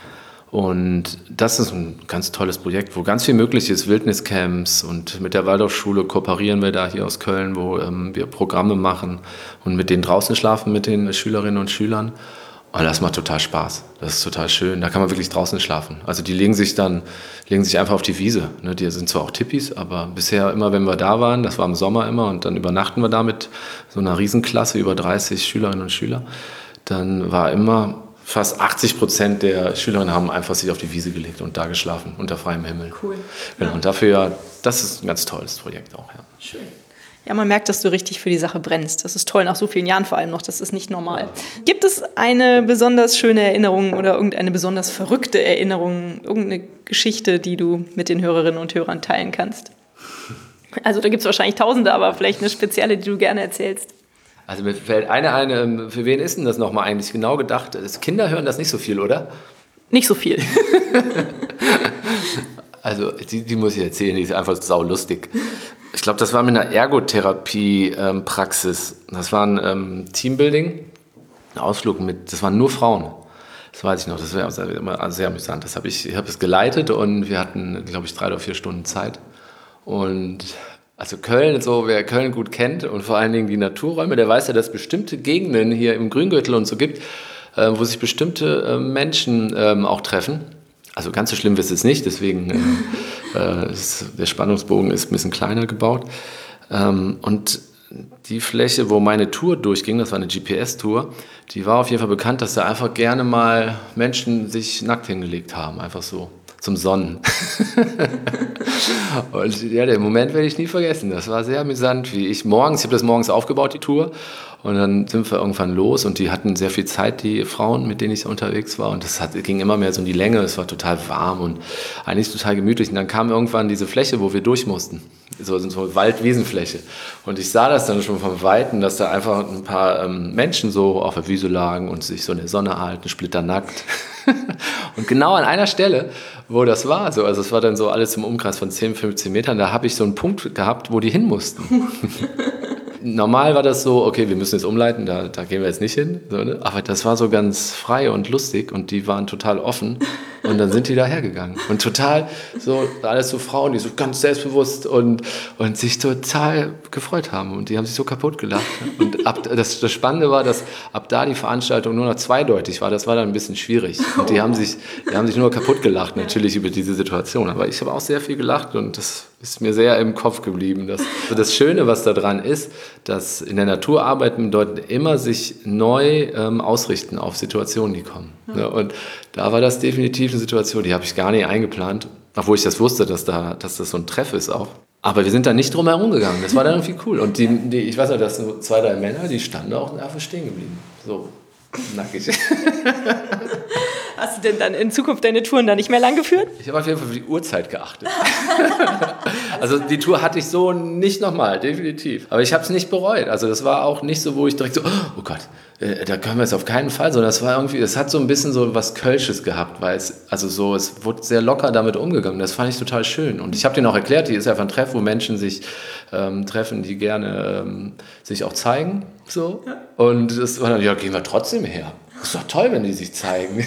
Und das ist ein ganz tolles Projekt, wo ganz viel möglich ist, Wildniscamps. Und mit der Waldorfschule kooperieren wir da hier aus Köln, wo wir Programme machen und mit denen draußen schlafen, mit den Schülerinnen und Schülern. Und das macht total Spaß. Das ist total schön. Da kann man wirklich draußen schlafen. Also die legen sich einfach auf die Wiese. Ne, die sind zwar auch Tippis, aber bisher immer, wenn wir da waren, das war im Sommer immer, und dann übernachten wir da mit so einer Riesenklasse, über 30 Schülerinnen und Schüler, dann war immer fast 80% der Schülerinnen haben einfach sich auf die Wiese gelegt und da geschlafen, unter freiem Himmel. Cool. Genau, ja. Und dafür, das ist ein ganz tolles Projekt auch. Ja. Schön. Ja, man merkt, dass du richtig für die Sache brennst. Das ist toll, nach so vielen Jahren vor allem noch. Das ist nicht normal. Gibt es eine besonders schöne Erinnerung oder irgendeine besonders verrückte Erinnerung, irgendeine Geschichte, die du mit den Hörerinnen und Hörern teilen kannst? Also da gibt es wahrscheinlich Tausende, aber vielleicht eine spezielle, die du gerne erzählst. Also mir fällt eine, für wen ist denn das nochmal eigentlich genau gedacht? Kinder hören das nicht so viel, oder? Nicht so viel. Also die muss ich erzählen, die ist einfach saulustig. Ich glaube, das war mit einer Ergotherapie-Praxis. Das war ein Teambuilding, ein Ausflug das waren nur Frauen. Das weiß ich noch, das war immer sehr amüsant. Ich habe es geleitet und wir hatten, glaube ich, 3 oder 4 Stunden Zeit. Und also Köln, so wer Köln gut kennt und vor allen Dingen die Naturräume, der weiß ja, dass es bestimmte Gegenden hier im Grüngürtel und so gibt, wo sich bestimmte Menschen auch treffen. Also ganz so schlimm ist es nicht, deswegen der Spannungsbogen ist ein bisschen kleiner gebaut. Und die Fläche, wo meine Tour durchging, das war eine GPS-Tour, die war auf jeden Fall bekannt, dass da einfach gerne mal Menschen sich nackt hingelegt haben, einfach so zum Sonnen. Und ja, den Moment werde ich nie vergessen. Das war sehr amüsant, ich habe das morgens aufgebaut, die Tour. Und dann sind wir irgendwann los und die hatten sehr viel Zeit, die Frauen, mit denen ich unterwegs war. Und das ging immer mehr so in die Länge, es war total warm und eigentlich total gemütlich. Und dann kam irgendwann diese Fläche, wo wir durch mussten, so Wald-Wiesenfläche. Und ich sah das dann schon vom Weiten, dass da einfach ein paar Menschen so auf der Wiese lagen und sich so in der Sonne halten, splitternackt. Und genau an einer Stelle, wo das war, also es war dann so alles im Umkreis von 10, 15 Metern, da habe ich so einen Punkt gehabt, wo die hin mussten. Normal war das so, okay, wir müssen jetzt umleiten, da gehen wir jetzt nicht hin. So, ne? Aber das war so ganz frei und lustig und die waren total offen. Und dann sind die da hergegangen. Und total so, alles so Frauen, die so ganz selbstbewusst und sich total gefreut haben. Und die haben sich so kaputt gelacht. Und das Spannende war, dass ab da die Veranstaltung nur noch zweideutig war. Das war dann ein bisschen schwierig. Und die haben sich nur kaputt gelacht, natürlich über diese Situation. Aber ich habe auch sehr viel gelacht und das ist mir sehr im Kopf geblieben. Das Schöne, was da dran ist, dass in der Natur arbeiten bedeutet immer sich neu ausrichten auf Situationen, die kommen. Ja, und da war das definitiv eine Situation, die habe ich gar nicht eingeplant, obwohl ich das wusste, dass das so ein Treff ist auch. Aber wir sind da nicht drum herum gegangen. Das war dann irgendwie cool. Und ich weiß noch, das sind so 2, 3 Männer, die standen auch einfach stehen geblieben. So nackig. Hast du denn dann in Zukunft deine Touren da nicht mehr lang geführt? Ich habe auf jeden Fall für die Uhrzeit geachtet. Also die Tour hatte ich so nicht nochmal, definitiv. Aber ich habe es nicht bereut. Also das war auch nicht so, wo ich direkt so, oh Gott, da können wir jetzt auf keinen Fall. Sondern es hat so ein bisschen so was Kölsches gehabt, weil es wurde sehr locker damit umgegangen. Das fand ich total schön. Und ich habe denen auch erklärt, die ist einfach ein Treff, wo Menschen sich treffen, die gerne sich auch zeigen. So. Ja. Und das war dann, ja, gehen wir trotzdem her. Ist doch toll, wenn die sich zeigen.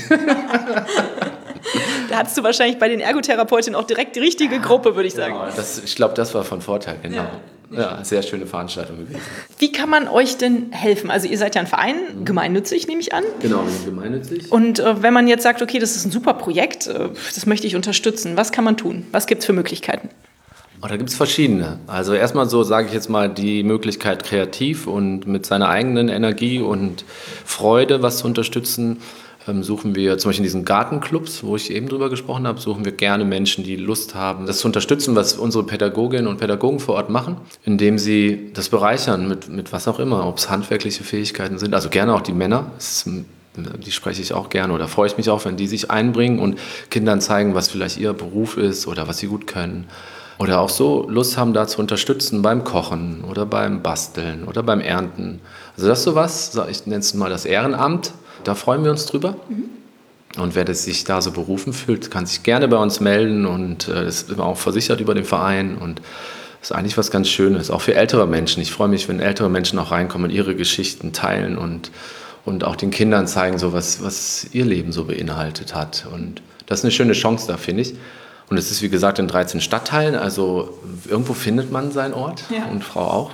Da hattest du wahrscheinlich bei den Ergotherapeutinnen auch direkt die richtige Gruppe, würde ich sagen. Ja, ich glaube, das war von Vorteil, genau. Ja, sehr schöne Veranstaltung gewesen. Wie kann man euch denn helfen? Also ihr seid ja ein Verein, gemeinnützig nehme ich an. Genau, gemeinnützig. Und wenn man jetzt sagt, okay, das ist ein super Projekt, das möchte ich unterstützen, was kann man tun? Was gibt es für Möglichkeiten? Oh, da gibt es verschiedene. Also erstmal so, sage ich jetzt mal, die Möglichkeit kreativ und mit seiner eigenen Energie und Freude was zu unterstützen, suchen wir zum Beispiel in diesen Gartenclubs, wo ich eben drüber gesprochen habe, suchen wir gerne Menschen, die Lust haben, das zu unterstützen, was unsere Pädagoginnen und Pädagogen vor Ort machen, indem sie das bereichern mit was auch immer, ob es handwerkliche Fähigkeiten sind, also gerne auch die Männer, die spreche ich auch gerne oder freue ich mich auch, wenn die sich einbringen und Kindern zeigen, was vielleicht ihr Beruf ist oder was sie gut können. Oder auch so Lust haben, da zu unterstützen beim Kochen oder beim Basteln oder beim Ernten. Also das ist sowas, ich nenne es mal das Ehrenamt, da freuen wir uns drüber. Mhm. Und wer sich da so berufen fühlt, kann sich gerne bei uns melden und ist immer auch versichert über den Verein und das ist eigentlich was ganz Schönes, auch für ältere Menschen. Ich freue mich, wenn ältere Menschen auch reinkommen und ihre Geschichten teilen und auch den Kindern zeigen, so was ihr Leben so beinhaltet hat. Und das ist eine schöne Chance da, finde ich. Und es ist, wie gesagt, in 13 Stadtteilen, also irgendwo findet man seinen Ort und Frau auch.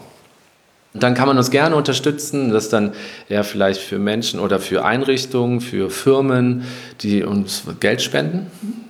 Und dann kann man uns gerne unterstützen, das dann eher vielleicht für Menschen oder für Einrichtungen, für Firmen, die uns Geld spenden.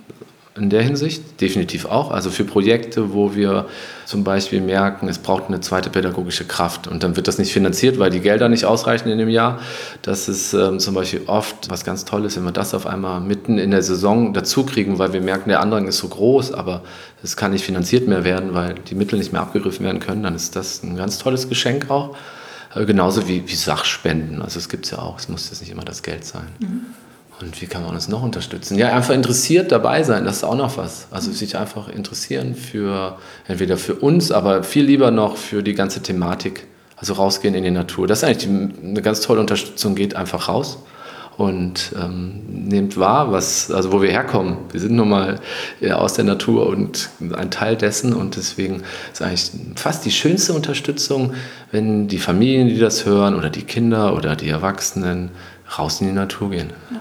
In der Hinsicht definitiv auch. Also für Projekte, wo wir zum Beispiel merken, es braucht eine zweite pädagogische Kraft. Und dann wird das nicht finanziert, weil die Gelder nicht ausreichen in dem Jahr. Das ist zum Beispiel oft was ganz Tolles, wenn wir das auf einmal mitten in der Saison dazu kriegen, weil wir merken, der Andrang ist so groß, aber es kann nicht finanziert mehr werden, weil die Mittel nicht mehr abgegriffen werden können. Dann ist das ein ganz tolles Geschenk auch. Genauso wie Sachspenden. Also es gibt es ja auch. Es muss jetzt nicht immer das Geld sein. Mhm. Und wie kann man uns noch unterstützen? Ja, einfach interessiert dabei sein, das ist auch noch was. Also sich einfach interessieren entweder für uns, aber viel lieber noch für die ganze Thematik. Also rausgehen in die Natur. Das ist eigentlich eine ganz tolle Unterstützung, geht einfach raus und nehmt wahr, wo wir herkommen. Wir sind nun mal aus der Natur und ein Teil dessen und deswegen ist eigentlich fast die schönste Unterstützung, wenn die Familien, die das hören oder die Kinder oder die Erwachsenen raus in die Natur gehen. Ja.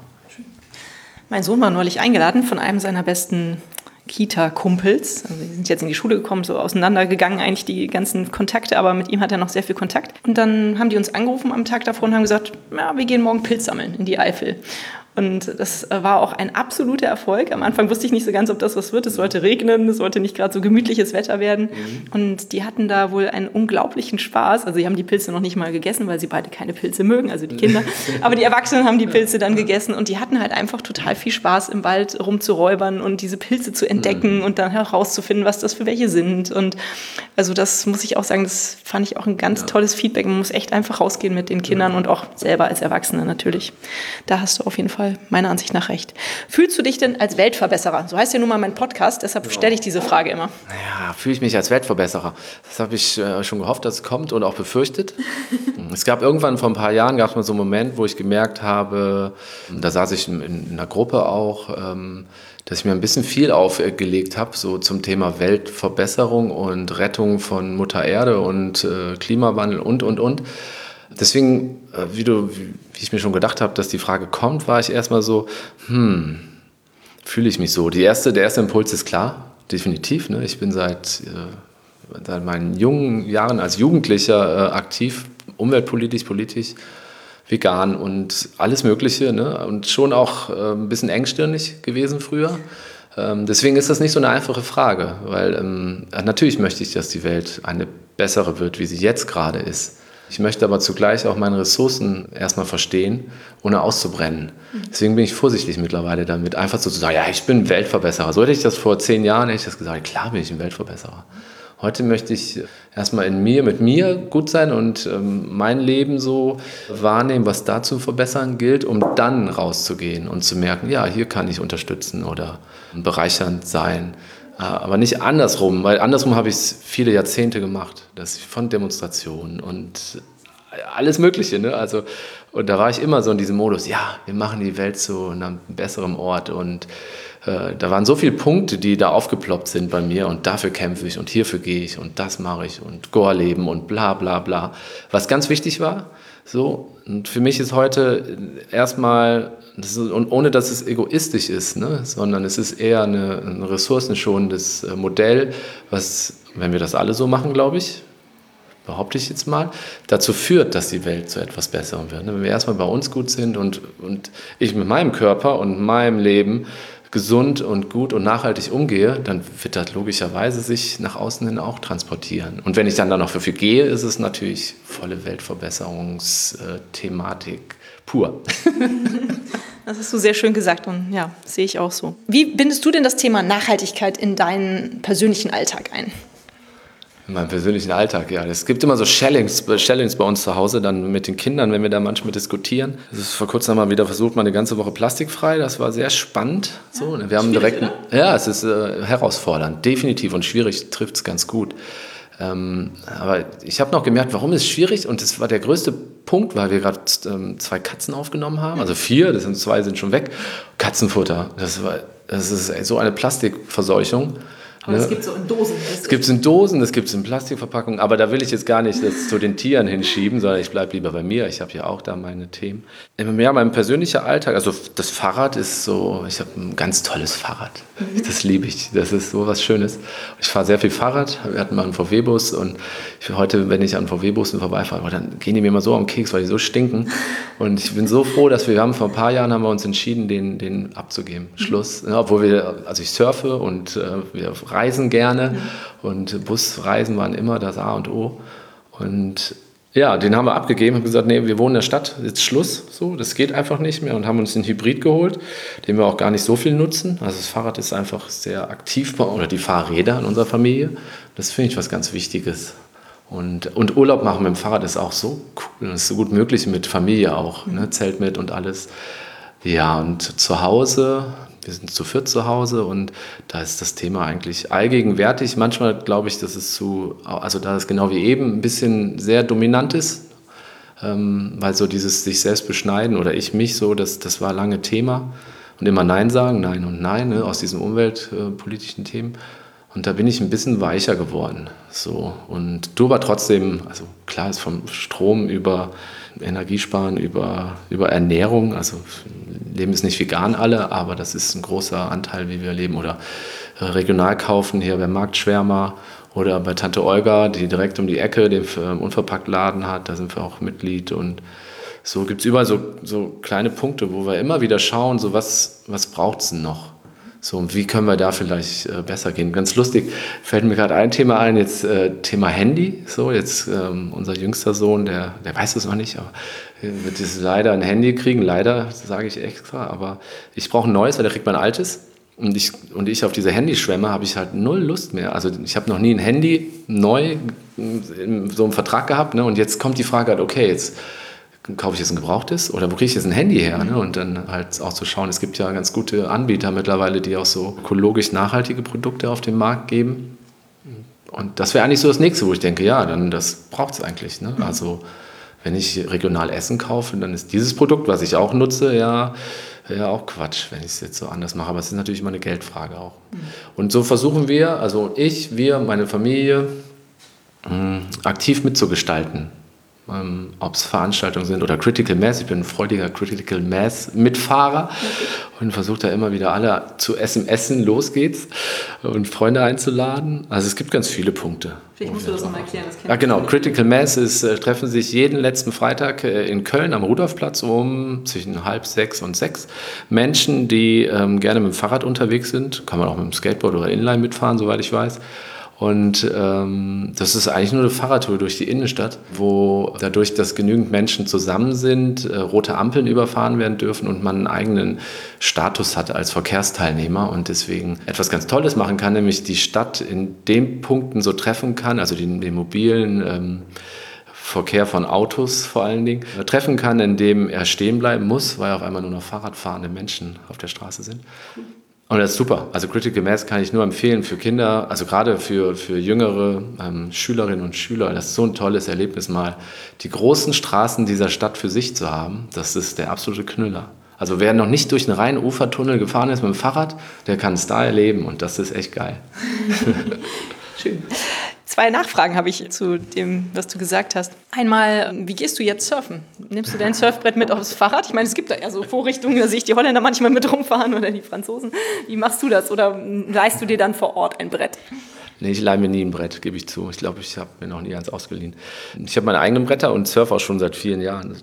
Mein Sohn war neulich eingeladen von einem seiner besten Kita-Kumpels. Also die sind jetzt in die Schule gekommen, so auseinandergegangen eigentlich die ganzen Kontakte, aber mit ihm hat er noch sehr viel Kontakt. Und dann haben die uns angerufen am Tag davor und haben gesagt, ja, wir gehen morgen Pilz sammeln in die Eifel. Und das war auch ein absoluter Erfolg. Am Anfang wusste ich nicht so ganz, ob das was wird. Es sollte regnen, es sollte nicht gerade so gemütliches Wetter werden. Und die hatten da wohl einen unglaublichen Spaß. Also sie haben die Pilze noch nicht mal gegessen, weil sie beide keine Pilze mögen, also die Kinder. Aber die Erwachsenen haben die Pilze dann gegessen und die hatten halt einfach total viel Spaß, im Wald rumzuräubern und diese Pilze zu entdecken und dann herauszufinden, was das für welche sind. Und also das muss ich auch sagen, das fand ich auch ein ganz tolles Feedback. Man muss echt einfach rausgehen mit den Kindern und auch selber als Erwachsene natürlich. Da hast du auf jeden Fall meiner Ansicht nach recht. Fühlst du dich denn als Weltverbesserer? So heißt ja nun mal mein Podcast, deshalb stelle ich diese Frage immer. Ja, fühle ich mich als Weltverbesserer? Das habe ich schon gehofft, dass es kommt und auch befürchtet. Es gab irgendwann vor ein paar Jahren, gab es mal so einen Moment, wo ich gemerkt habe, da saß ich in einer Gruppe auch, dass ich mir ein bisschen viel aufgelegt habe, so zum Thema Weltverbesserung und Rettung von Mutter Erde und Klimawandel und. Deswegen, wie ich mir schon gedacht habe, dass die Frage kommt, war ich erstmal so, fühle ich mich so. Der erste Impuls ist klar, definitiv. Ne? Ich bin seit meinen jungen Jahren als Jugendlicher aktiv, umweltpolitisch, politisch, vegan und alles Mögliche. Ne? Und schon auch ein bisschen engstirnig gewesen früher. Deswegen ist das nicht so eine einfache Frage, weil natürlich möchte ich, dass die Welt eine bessere wird, wie sie jetzt gerade ist. Ich möchte aber zugleich auch meine Ressourcen erstmal verstehen, ohne auszubrennen. Deswegen bin ich vorsichtig mittlerweile damit, einfach so zu sagen, ja, ich bin ein Weltverbesserer. So hätte ich das vor 10 Jahren, hätte ich das gesagt, klar bin ich ein Weltverbesserer. Heute möchte ich erstmal mit mir gut sein und mein Leben so wahrnehmen, was da zu verbessern gilt, um dann rauszugehen und zu merken, ja, hier kann ich unterstützen oder bereichernd sein. Aber nicht andersrum, weil andersrum habe ich es viele Jahrzehnte gemacht, dass ich von Demonstrationen und alles Mögliche, ne? Also, und da war ich immer so in diesem Modus, ja, wir machen die Welt zu einem besseren Ort und da waren so viele Punkte, die da aufgeploppt sind bei mir und dafür kämpfe ich und hierfür gehe ich und das mache ich und Goa-Leben und bla bla bla, was ganz wichtig war. So, und für mich ist heute erstmal, und ohne dass es egoistisch ist, ne, sondern es ist eher ein ressourcenschonendes Modell, was, wenn wir das alle so machen, glaube ich, behaupte ich jetzt mal, dazu führt, dass die Welt zu etwas Besserem wird. Wenn wir erstmal bei uns gut sind und ich mit meinem Körper und meinem Leben gesund und gut und nachhaltig umgehe, dann wird das logischerweise sich nach außen hin auch transportieren. Und wenn ich dann da noch dafür gehe, ist es natürlich volle Weltverbesserungsthematik pur. Das hast du sehr schön gesagt und ja, sehe ich auch so. Wie bindest du denn das Thema Nachhaltigkeit in deinen persönlichen Alltag ein? In meinem persönlichen Alltag, ja. Es gibt immer so Challenge bei uns zu Hause, dann mit den Kindern, wenn wir da manchmal diskutieren. Das ist vor kurzem mal wieder versucht, mal eine ganze Woche plastikfrei. Das war sehr spannend. So, wir haben direkt, ja, es ist herausfordernd, definitiv und schwierig, trifft es ganz gut. Aber ich habe noch gemerkt, warum ist es schwierig? Und das war der größte Punkt, weil wir gerade 2 Katzen aufgenommen haben, also 4, 2 sind schon weg. Katzenfutter, das ist so eine Plastikverseuchung. Aber es gibt so in Dosen. Es gibt es in Dosen, es gibt es in Plastikverpackungen, aber da will ich jetzt gar nicht das zu den Tieren hinschieben, sondern ich bleibe lieber bei mir. Ich habe ja auch da meine Themen. Ja, mein persönlicher Alltag, also das Fahrrad ist so, ich habe ein ganz tolles Fahrrad. Das liebe ich, das ist so was Schönes. Ich fahre sehr viel Fahrrad, wir hatten mal einen VW-Bus und heute, wenn ich an VW-Bussen vorbeifahre, dann gehen die mir immer so am Keks, weil die so stinken. Und ich bin so froh, dass wir vor ein paar Jahren haben wir uns entschieden, den abzugeben. Schluss. Ja, obwohl also ich surfe und wir reisen gerne und Busreisen waren immer das A und O. Und ja, den haben wir abgegeben und gesagt, nee, wir wohnen in der Stadt, jetzt Schluss, so, das geht einfach nicht mehr und haben uns den Hybrid geholt, den wir auch gar nicht so viel nutzen. Also das Fahrrad ist einfach sehr aktiv, oder die Fahrräder in unserer Familie. Das finde ich was ganz Wichtiges. Und Urlaub machen mit dem Fahrrad ist auch so cool, das ist so gut möglich mit Familie auch, ne? Zelt mit und alles. Ja, und zu Hause, wir sind zu 4 zu Hause und da ist das Thema eigentlich allgegenwärtig. Manchmal glaube ich, dass es also da es genau wie eben ein bisschen sehr dominant ist, weil so dieses sich selbst beschneiden oder ich mich so, das war lange Thema und immer Nein sagen, Nein und Nein, ne, aus diesen umweltpolitischen Themen. Und da bin ich ein bisschen weicher geworden. So. Und du aber trotzdem, also klar ist vom Strom über Energiesparen, über Ernährung, also Leben ist nicht vegan alle, aber das ist ein großer Anteil, wie wir leben. Oder regional kaufen, hier beim Marktschwärmer oder bei Tante Olga, die direkt um die Ecke den Unverpacktladen hat, da sind wir auch Mitglied. Und so gibt es überall so kleine Punkte, wo wir immer wieder schauen, so was braucht es denn noch? So, und wie können wir da vielleicht besser gehen? Ganz lustig, fällt mir gerade ein Thema ein, jetzt Thema Handy. So, jetzt unser jüngster Sohn, der weiß es noch nicht, aber wird jetzt leider ein Handy kriegen. Leider, sage ich extra, aber ich brauche ein neues, weil der kriegt mein altes. Und ich auf diese Handyschwämme habe ich halt 0 Lust mehr. Also ich habe noch nie ein Handy neu in so einem Vertrag gehabt. Ne? Und jetzt kommt die Frage halt, okay, jetzt kaufe ich jetzt ein gebrauchtes oder wo kriege ich jetzt ein Handy her? Ne? Und dann halt auch zu schauen, es gibt ja ganz gute Anbieter mittlerweile, die auch so ökologisch nachhaltige Produkte auf den Markt geben. Und das wäre eigentlich so das Nächste, wo ich denke, ja, dann das braucht es eigentlich. Ne? Also wenn ich regional Essen kaufe, dann ist dieses Produkt, was ich auch nutze, ja auch Quatsch, wenn ich es jetzt so anders mache. Aber es ist natürlich immer eine Geldfrage auch. Und so versuchen wir, also wir, meine Familie, aktiv mitzugestalten. ob es Veranstaltungen sind oder Critical Mass. Ich bin ein freudiger Critical Mass-Mitfahrer und versuche da immer wieder alle zu SMSen, los geht's, und Freunde einzuladen. Also es gibt ganz viele Punkte. Vielleicht musst du das nochmal erklären. Genau. Critical Mass treffen sich jeden letzten Freitag in Köln am Rudolfplatz zwischen 5:30 und 6 Menschen, die gerne mit dem Fahrrad unterwegs sind. Kann man auch mit dem Skateboard oder Inline mitfahren, soweit ich weiß. Und das ist eigentlich nur eine Fahrradtour durch die Innenstadt, wo dadurch, dass genügend Menschen zusammen sind, rote Ampeln überfahren werden dürfen und man einen eigenen Status hat als Verkehrsteilnehmer und deswegen etwas ganz Tolles machen kann, nämlich die Stadt in den Punkten so treffen kann, also den mobilen Verkehr von Autos vor allen Dingen, treffen kann, indem er stehen bleiben muss, weil auf einmal nur noch Fahrradfahrende Menschen auf der Straße sind. Und das ist super. Also Critical Mass kann ich nur empfehlen für Kinder, also gerade für jüngere Schülerinnen und Schüler. Das ist so ein tolles Erlebnis, mal die großen Straßen dieser Stadt für sich zu haben. Das ist der absolute Knüller. Also wer noch nicht durch einen reinen Ufertunnel gefahren ist mit dem Fahrrad, der kann es da erleben und das ist echt geil. Schön. 2 Nachfragen habe ich zu dem, was du gesagt hast. Einmal, wie gehst du jetzt surfen? Nimmst du dein Surfbrett mit aufs Fahrrad? Ich meine, es gibt da ja so Vorrichtungen, da sehe ich die Holländer manchmal mit rumfahren oder die Franzosen. Wie machst du das? Oder leihst du dir dann vor Ort ein Brett? Nee, ich leihe mir nie ein Brett, gebe ich zu. Ich glaube, ich habe mir noch nie eins ausgeliehen. Ich habe meine eigenen Bretter und surfe auch schon seit vielen Jahren,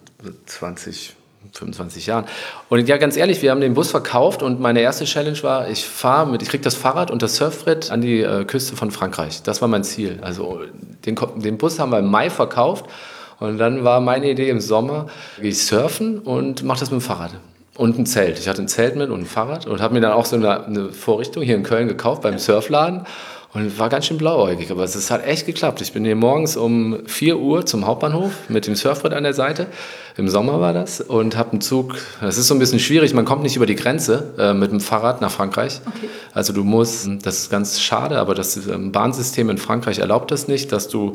25 Jahren. Und ja, ganz ehrlich, wir haben den Bus verkauft und meine erste Challenge war, ich kriege das Fahrrad und das Surfbrett an die Küste von Frankreich. Das war mein Ziel. Also den Bus haben wir im Mai verkauft und dann war meine Idee im Sommer, gehe ich surfen und mache das mit dem Fahrrad. Und ein Zelt. Ich hatte ein Zelt mit und ein Fahrrad und habe mir dann auch so eine Vorrichtung hier in Köln gekauft beim Surfladen. Und war ganz schön blauäugig, aber es hat echt geklappt. Ich bin hier morgens um 4 Uhr zum Hauptbahnhof mit dem Surfbrett an der Seite. Im Sommer war das. Und habe einen Zug, das ist so ein bisschen schwierig, man kommt nicht über die Grenze mit dem Fahrrad nach Frankreich. Okay. Also du musst, das ist ganz schade, aber das Bahnsystem in Frankreich erlaubt das nicht, dass du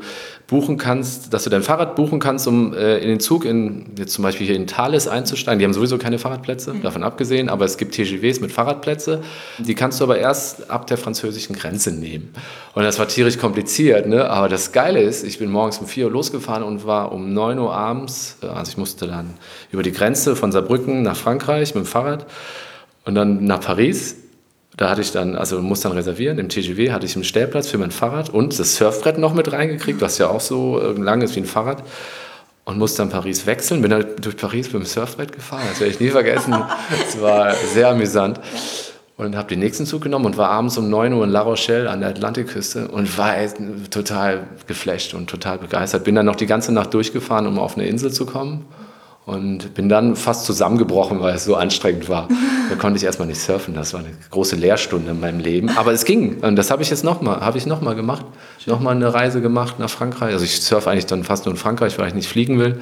dein Fahrrad buchen kannst, um in den Zug, jetzt zum Beispiel hier in Thales einzusteigen. Die haben sowieso keine Fahrradplätze, davon abgesehen, aber es gibt TGVs mit Fahrradplätze. Die kannst du aber erst ab der französischen Grenze nehmen. Und das war tierisch kompliziert, ne? Aber das Geile ist, ich bin morgens um 4 Uhr losgefahren und war um 9 Uhr abends, also ich musste dann über die Grenze von Saarbrücken nach Frankreich mit dem Fahrrad und dann nach Paris. Da hatte ich dann, also musste dann reservieren, im TGV hatte ich einen Stellplatz für mein Fahrrad und das Surfbrett noch mit reingekriegt, was ja auch so lang ist wie ein Fahrrad. Und musste dann Paris wechseln, bin dann durch Paris mit dem Surfbrett gefahren, das werde ich nie vergessen. Es war sehr amüsant. Und habe den nächsten Zug genommen und war abends um 9 Uhr in La Rochelle an der Atlantikküste und war total geflasht und total begeistert. Bin dann noch die ganze Nacht durchgefahren, um auf eine Insel zu kommen und bin dann fast zusammengebrochen, weil es so anstrengend war. Da konnte ich erstmal nicht surfen, das war eine große Lehrstunde in meinem Leben. Aber es ging und das habe ich nochmal gemacht. Nochmal eine Reise gemacht nach Frankreich. Also ich surfe eigentlich dann fast nur in Frankreich, weil ich nicht fliegen will.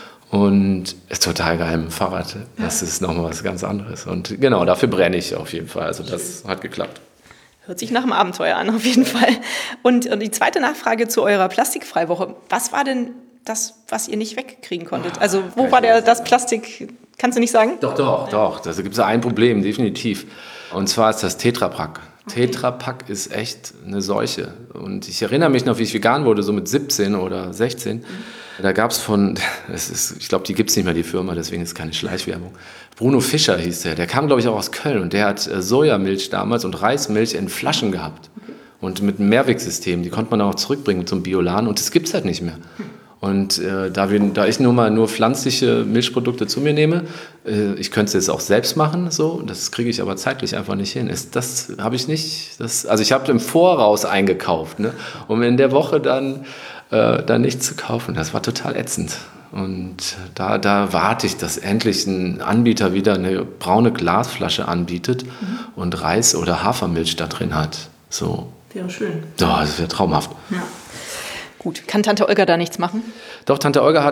Und ist total geil mit dem Fahrrad. Das ist nochmal was ganz anderes. Und genau, dafür brenne ich auf jeden Fall. Also das hat geklappt. Hört sich nach einem Abenteuer an, auf jeden Fall. Und die zweite Nachfrage zu eurer Plastikfreiwoche. Was war denn das, was ihr nicht wegkriegen konntet? Also wo war das Plastik? Kannst du nicht sagen? Doch. Da gibt es ein Problem, definitiv. Und zwar ist das Tetra Pak. Okay. Tetra Pak ist echt eine Seuche. Und ich erinnere mich noch, wie ich vegan wurde, so mit 17 oder 16. Da gab es ich glaube, die gibt es nicht mehr, die Firma, deswegen ist es keine Schleichwerbung. Bruno Fischer hieß der kam, glaube ich, auch aus Köln und der hat Sojamilch damals und Reismilch in Flaschen gehabt. Und mit einem Mehrwegsystem, die konnte man auch zurückbringen zum Bioladen und das gibt es halt nicht mehr. Und da ich nur pflanzliche Milchprodukte zu mir nehme, ich könnte es jetzt auch selbst machen, so, das kriege ich aber zeitlich einfach nicht hin. Das habe ich nicht. Also ich habe im Voraus eingekauft, ne, um in der Woche dann nichts zu kaufen. Das war total ätzend. Und da warte ich, dass endlich ein Anbieter wieder eine braune Glasflasche anbietet und Reis oder Hafermilch da drin hat. So. Wäre schön. Ja, das wäre traumhaft. Ja. Gut, kann Tante Olga da nichts machen? Doch, Tante Olga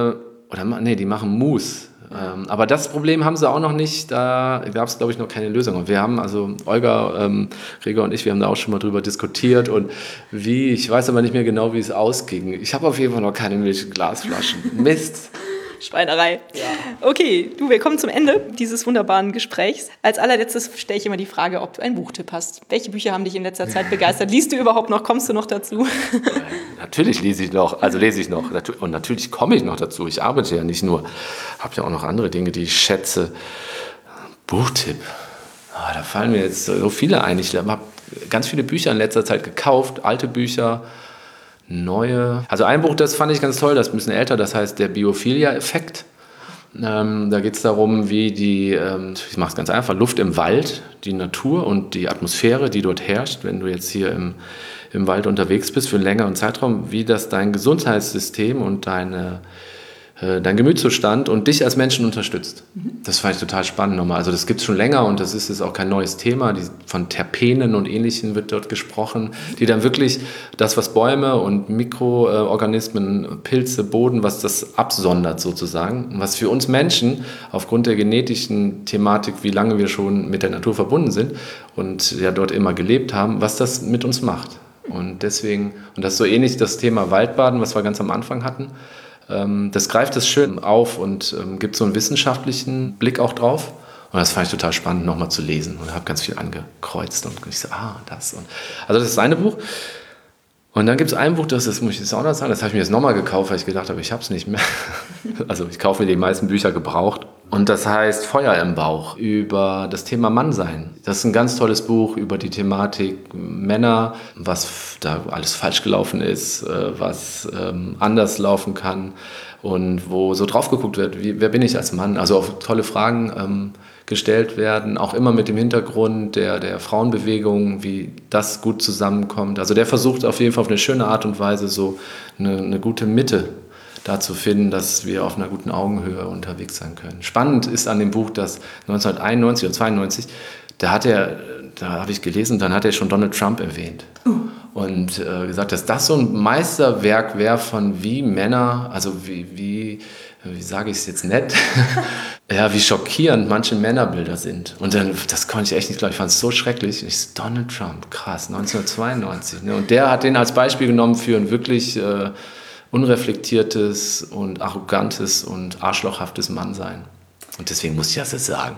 die machen Mousse. Aber das Problem haben sie auch noch nicht, da gab es, glaube ich, noch keine Lösung. Und wir haben, also Olga, Gregor und ich, wir haben da auch schon mal drüber diskutiert und ich weiß aber nicht mehr genau, wie es ausging. Ich habe auf jeden Fall noch keine Milch in Glasflaschen. Mist. Schweinerei. Ja. Okay, wir kommen zum Ende dieses wunderbaren Gesprächs. Als allerletztes stelle ich immer die Frage, ob du einen Buchtipp hast. Welche Bücher haben dich in letzter Zeit begeistert? Liest du überhaupt noch? Kommst du noch dazu? Natürlich lese ich noch. Und natürlich komme ich noch dazu. Ich arbeite ja nicht nur. Habe ja auch noch andere Dinge, die ich schätze. Buchtipp. Da fallen mir jetzt so viele ein. Ich habe ganz viele Bücher in letzter Zeit gekauft. Alte Bücher. Neue. Also ein Buch, das fand ich ganz toll, das ist ein bisschen älter, das heißt der Biophilia-Effekt. Da geht es darum, wie ich mache es ganz einfach, Luft im Wald, die Natur und die Atmosphäre, die dort herrscht, wenn du jetzt hier im Wald unterwegs bist für einen längeren Zeitraum, wie das dein Gesundheitssystem und dein Gemütszustand und dich als Menschen unterstützt. Das fand ich total spannend nochmal. Also das gibt es schon länger und das ist jetzt auch kein neues Thema. Von Terpenen und Ähnlichem wird dort gesprochen, die dann wirklich das, was Bäume und Mikroorganismen, Pilze, Boden, was das absondert sozusagen. Was für uns Menschen aufgrund der genetischen Thematik, wie lange wir schon mit der Natur verbunden sind und ja dort immer gelebt haben, was das mit uns macht. Und deswegen, und das ist so ähnlich das Thema Waldbaden, was wir ganz am Anfang hatten, das greift es schön auf und gibt so einen wissenschaftlichen Blick auch drauf. Und das fand ich total spannend, nochmal zu lesen. Und habe ganz viel angekreuzt und ich so, das. Also das ist eine Buch. Und dann gibt es ein Buch, das muss ich jetzt auch noch sagen, das habe ich mir jetzt nochmal gekauft, weil ich gedacht habe, ich habe es nicht mehr. Also ich kaufe mir die meisten Bücher gebraucht. Und das heißt Feuer im Bauch, über das Thema Mannsein. Das ist ein ganz tolles Buch über die Thematik Männer, was da alles falsch gelaufen ist, was anders laufen kann und wo so drauf geguckt wird, wer bin ich als Mann? Also auch tolle Fragen gestellt werden, auch immer mit dem Hintergrund der Frauenbewegung, wie das gut zusammenkommt. Also der versucht auf jeden Fall auf eine schöne Art und Weise so eine gute Mitte da zu finden, dass wir auf einer guten Augenhöhe unterwegs sein können. Spannend ist an dem Buch, dass 1991 oder 92, da habe ich gelesen, dann hat er schon Donald Trump erwähnt. Und gesagt, dass das so ein Meisterwerk wäre von wie Männer, also wie sage ich es jetzt nett, ja, wie schockierend manche Männerbilder sind. Und dann, das konnte ich echt nicht glauben, ich fand es so schrecklich. Ich so, Donald Trump, krass, 1992. Ne? Und der hat den als Beispiel genommen für ein wirklich unreflektiertes und arrogantes und arschlochhaftes Mannsein. Und deswegen muss ich das jetzt sagen.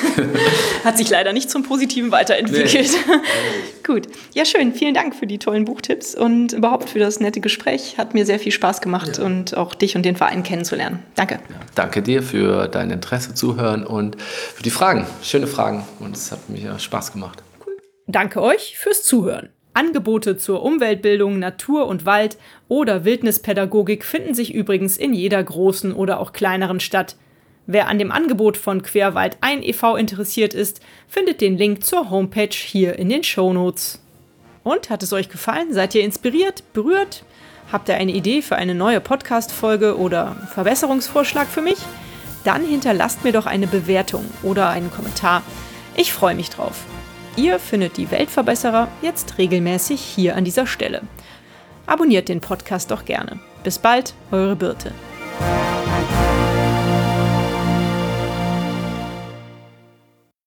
Hat sich leider nicht zum Positiven weiterentwickelt. Nee. Gut. Ja, schön. Vielen Dank für die tollen Buchtipps und überhaupt für das nette Gespräch. Hat mir sehr viel Spaß gemacht und auch dich und den Verein kennenzulernen. Danke. Ja, danke dir für dein Interesse, Zuhören und für die Fragen. Schöne Fragen. Und es hat mir Spaß gemacht. Cool. Danke euch fürs Zuhören. Angebote zur Umweltbildung, Natur und Wald oder Wildnispädagogik finden sich übrigens in jeder großen oder auch kleineren Stadt. Wer an dem Angebot von Querwald ein e.V. interessiert ist, findet den Link zur Homepage hier in den Shownotes. Und hat es euch gefallen? Seid ihr inspiriert, berührt? Habt ihr eine Idee für eine neue Podcast-Folge oder Verbesserungsvorschlag für mich? Dann hinterlasst mir doch eine Bewertung oder einen Kommentar. Ich freue mich drauf. Ihr findet die Weltverbesserer jetzt regelmäßig hier an dieser Stelle. Abonniert den Podcast doch gerne. Bis bald, eure Birte.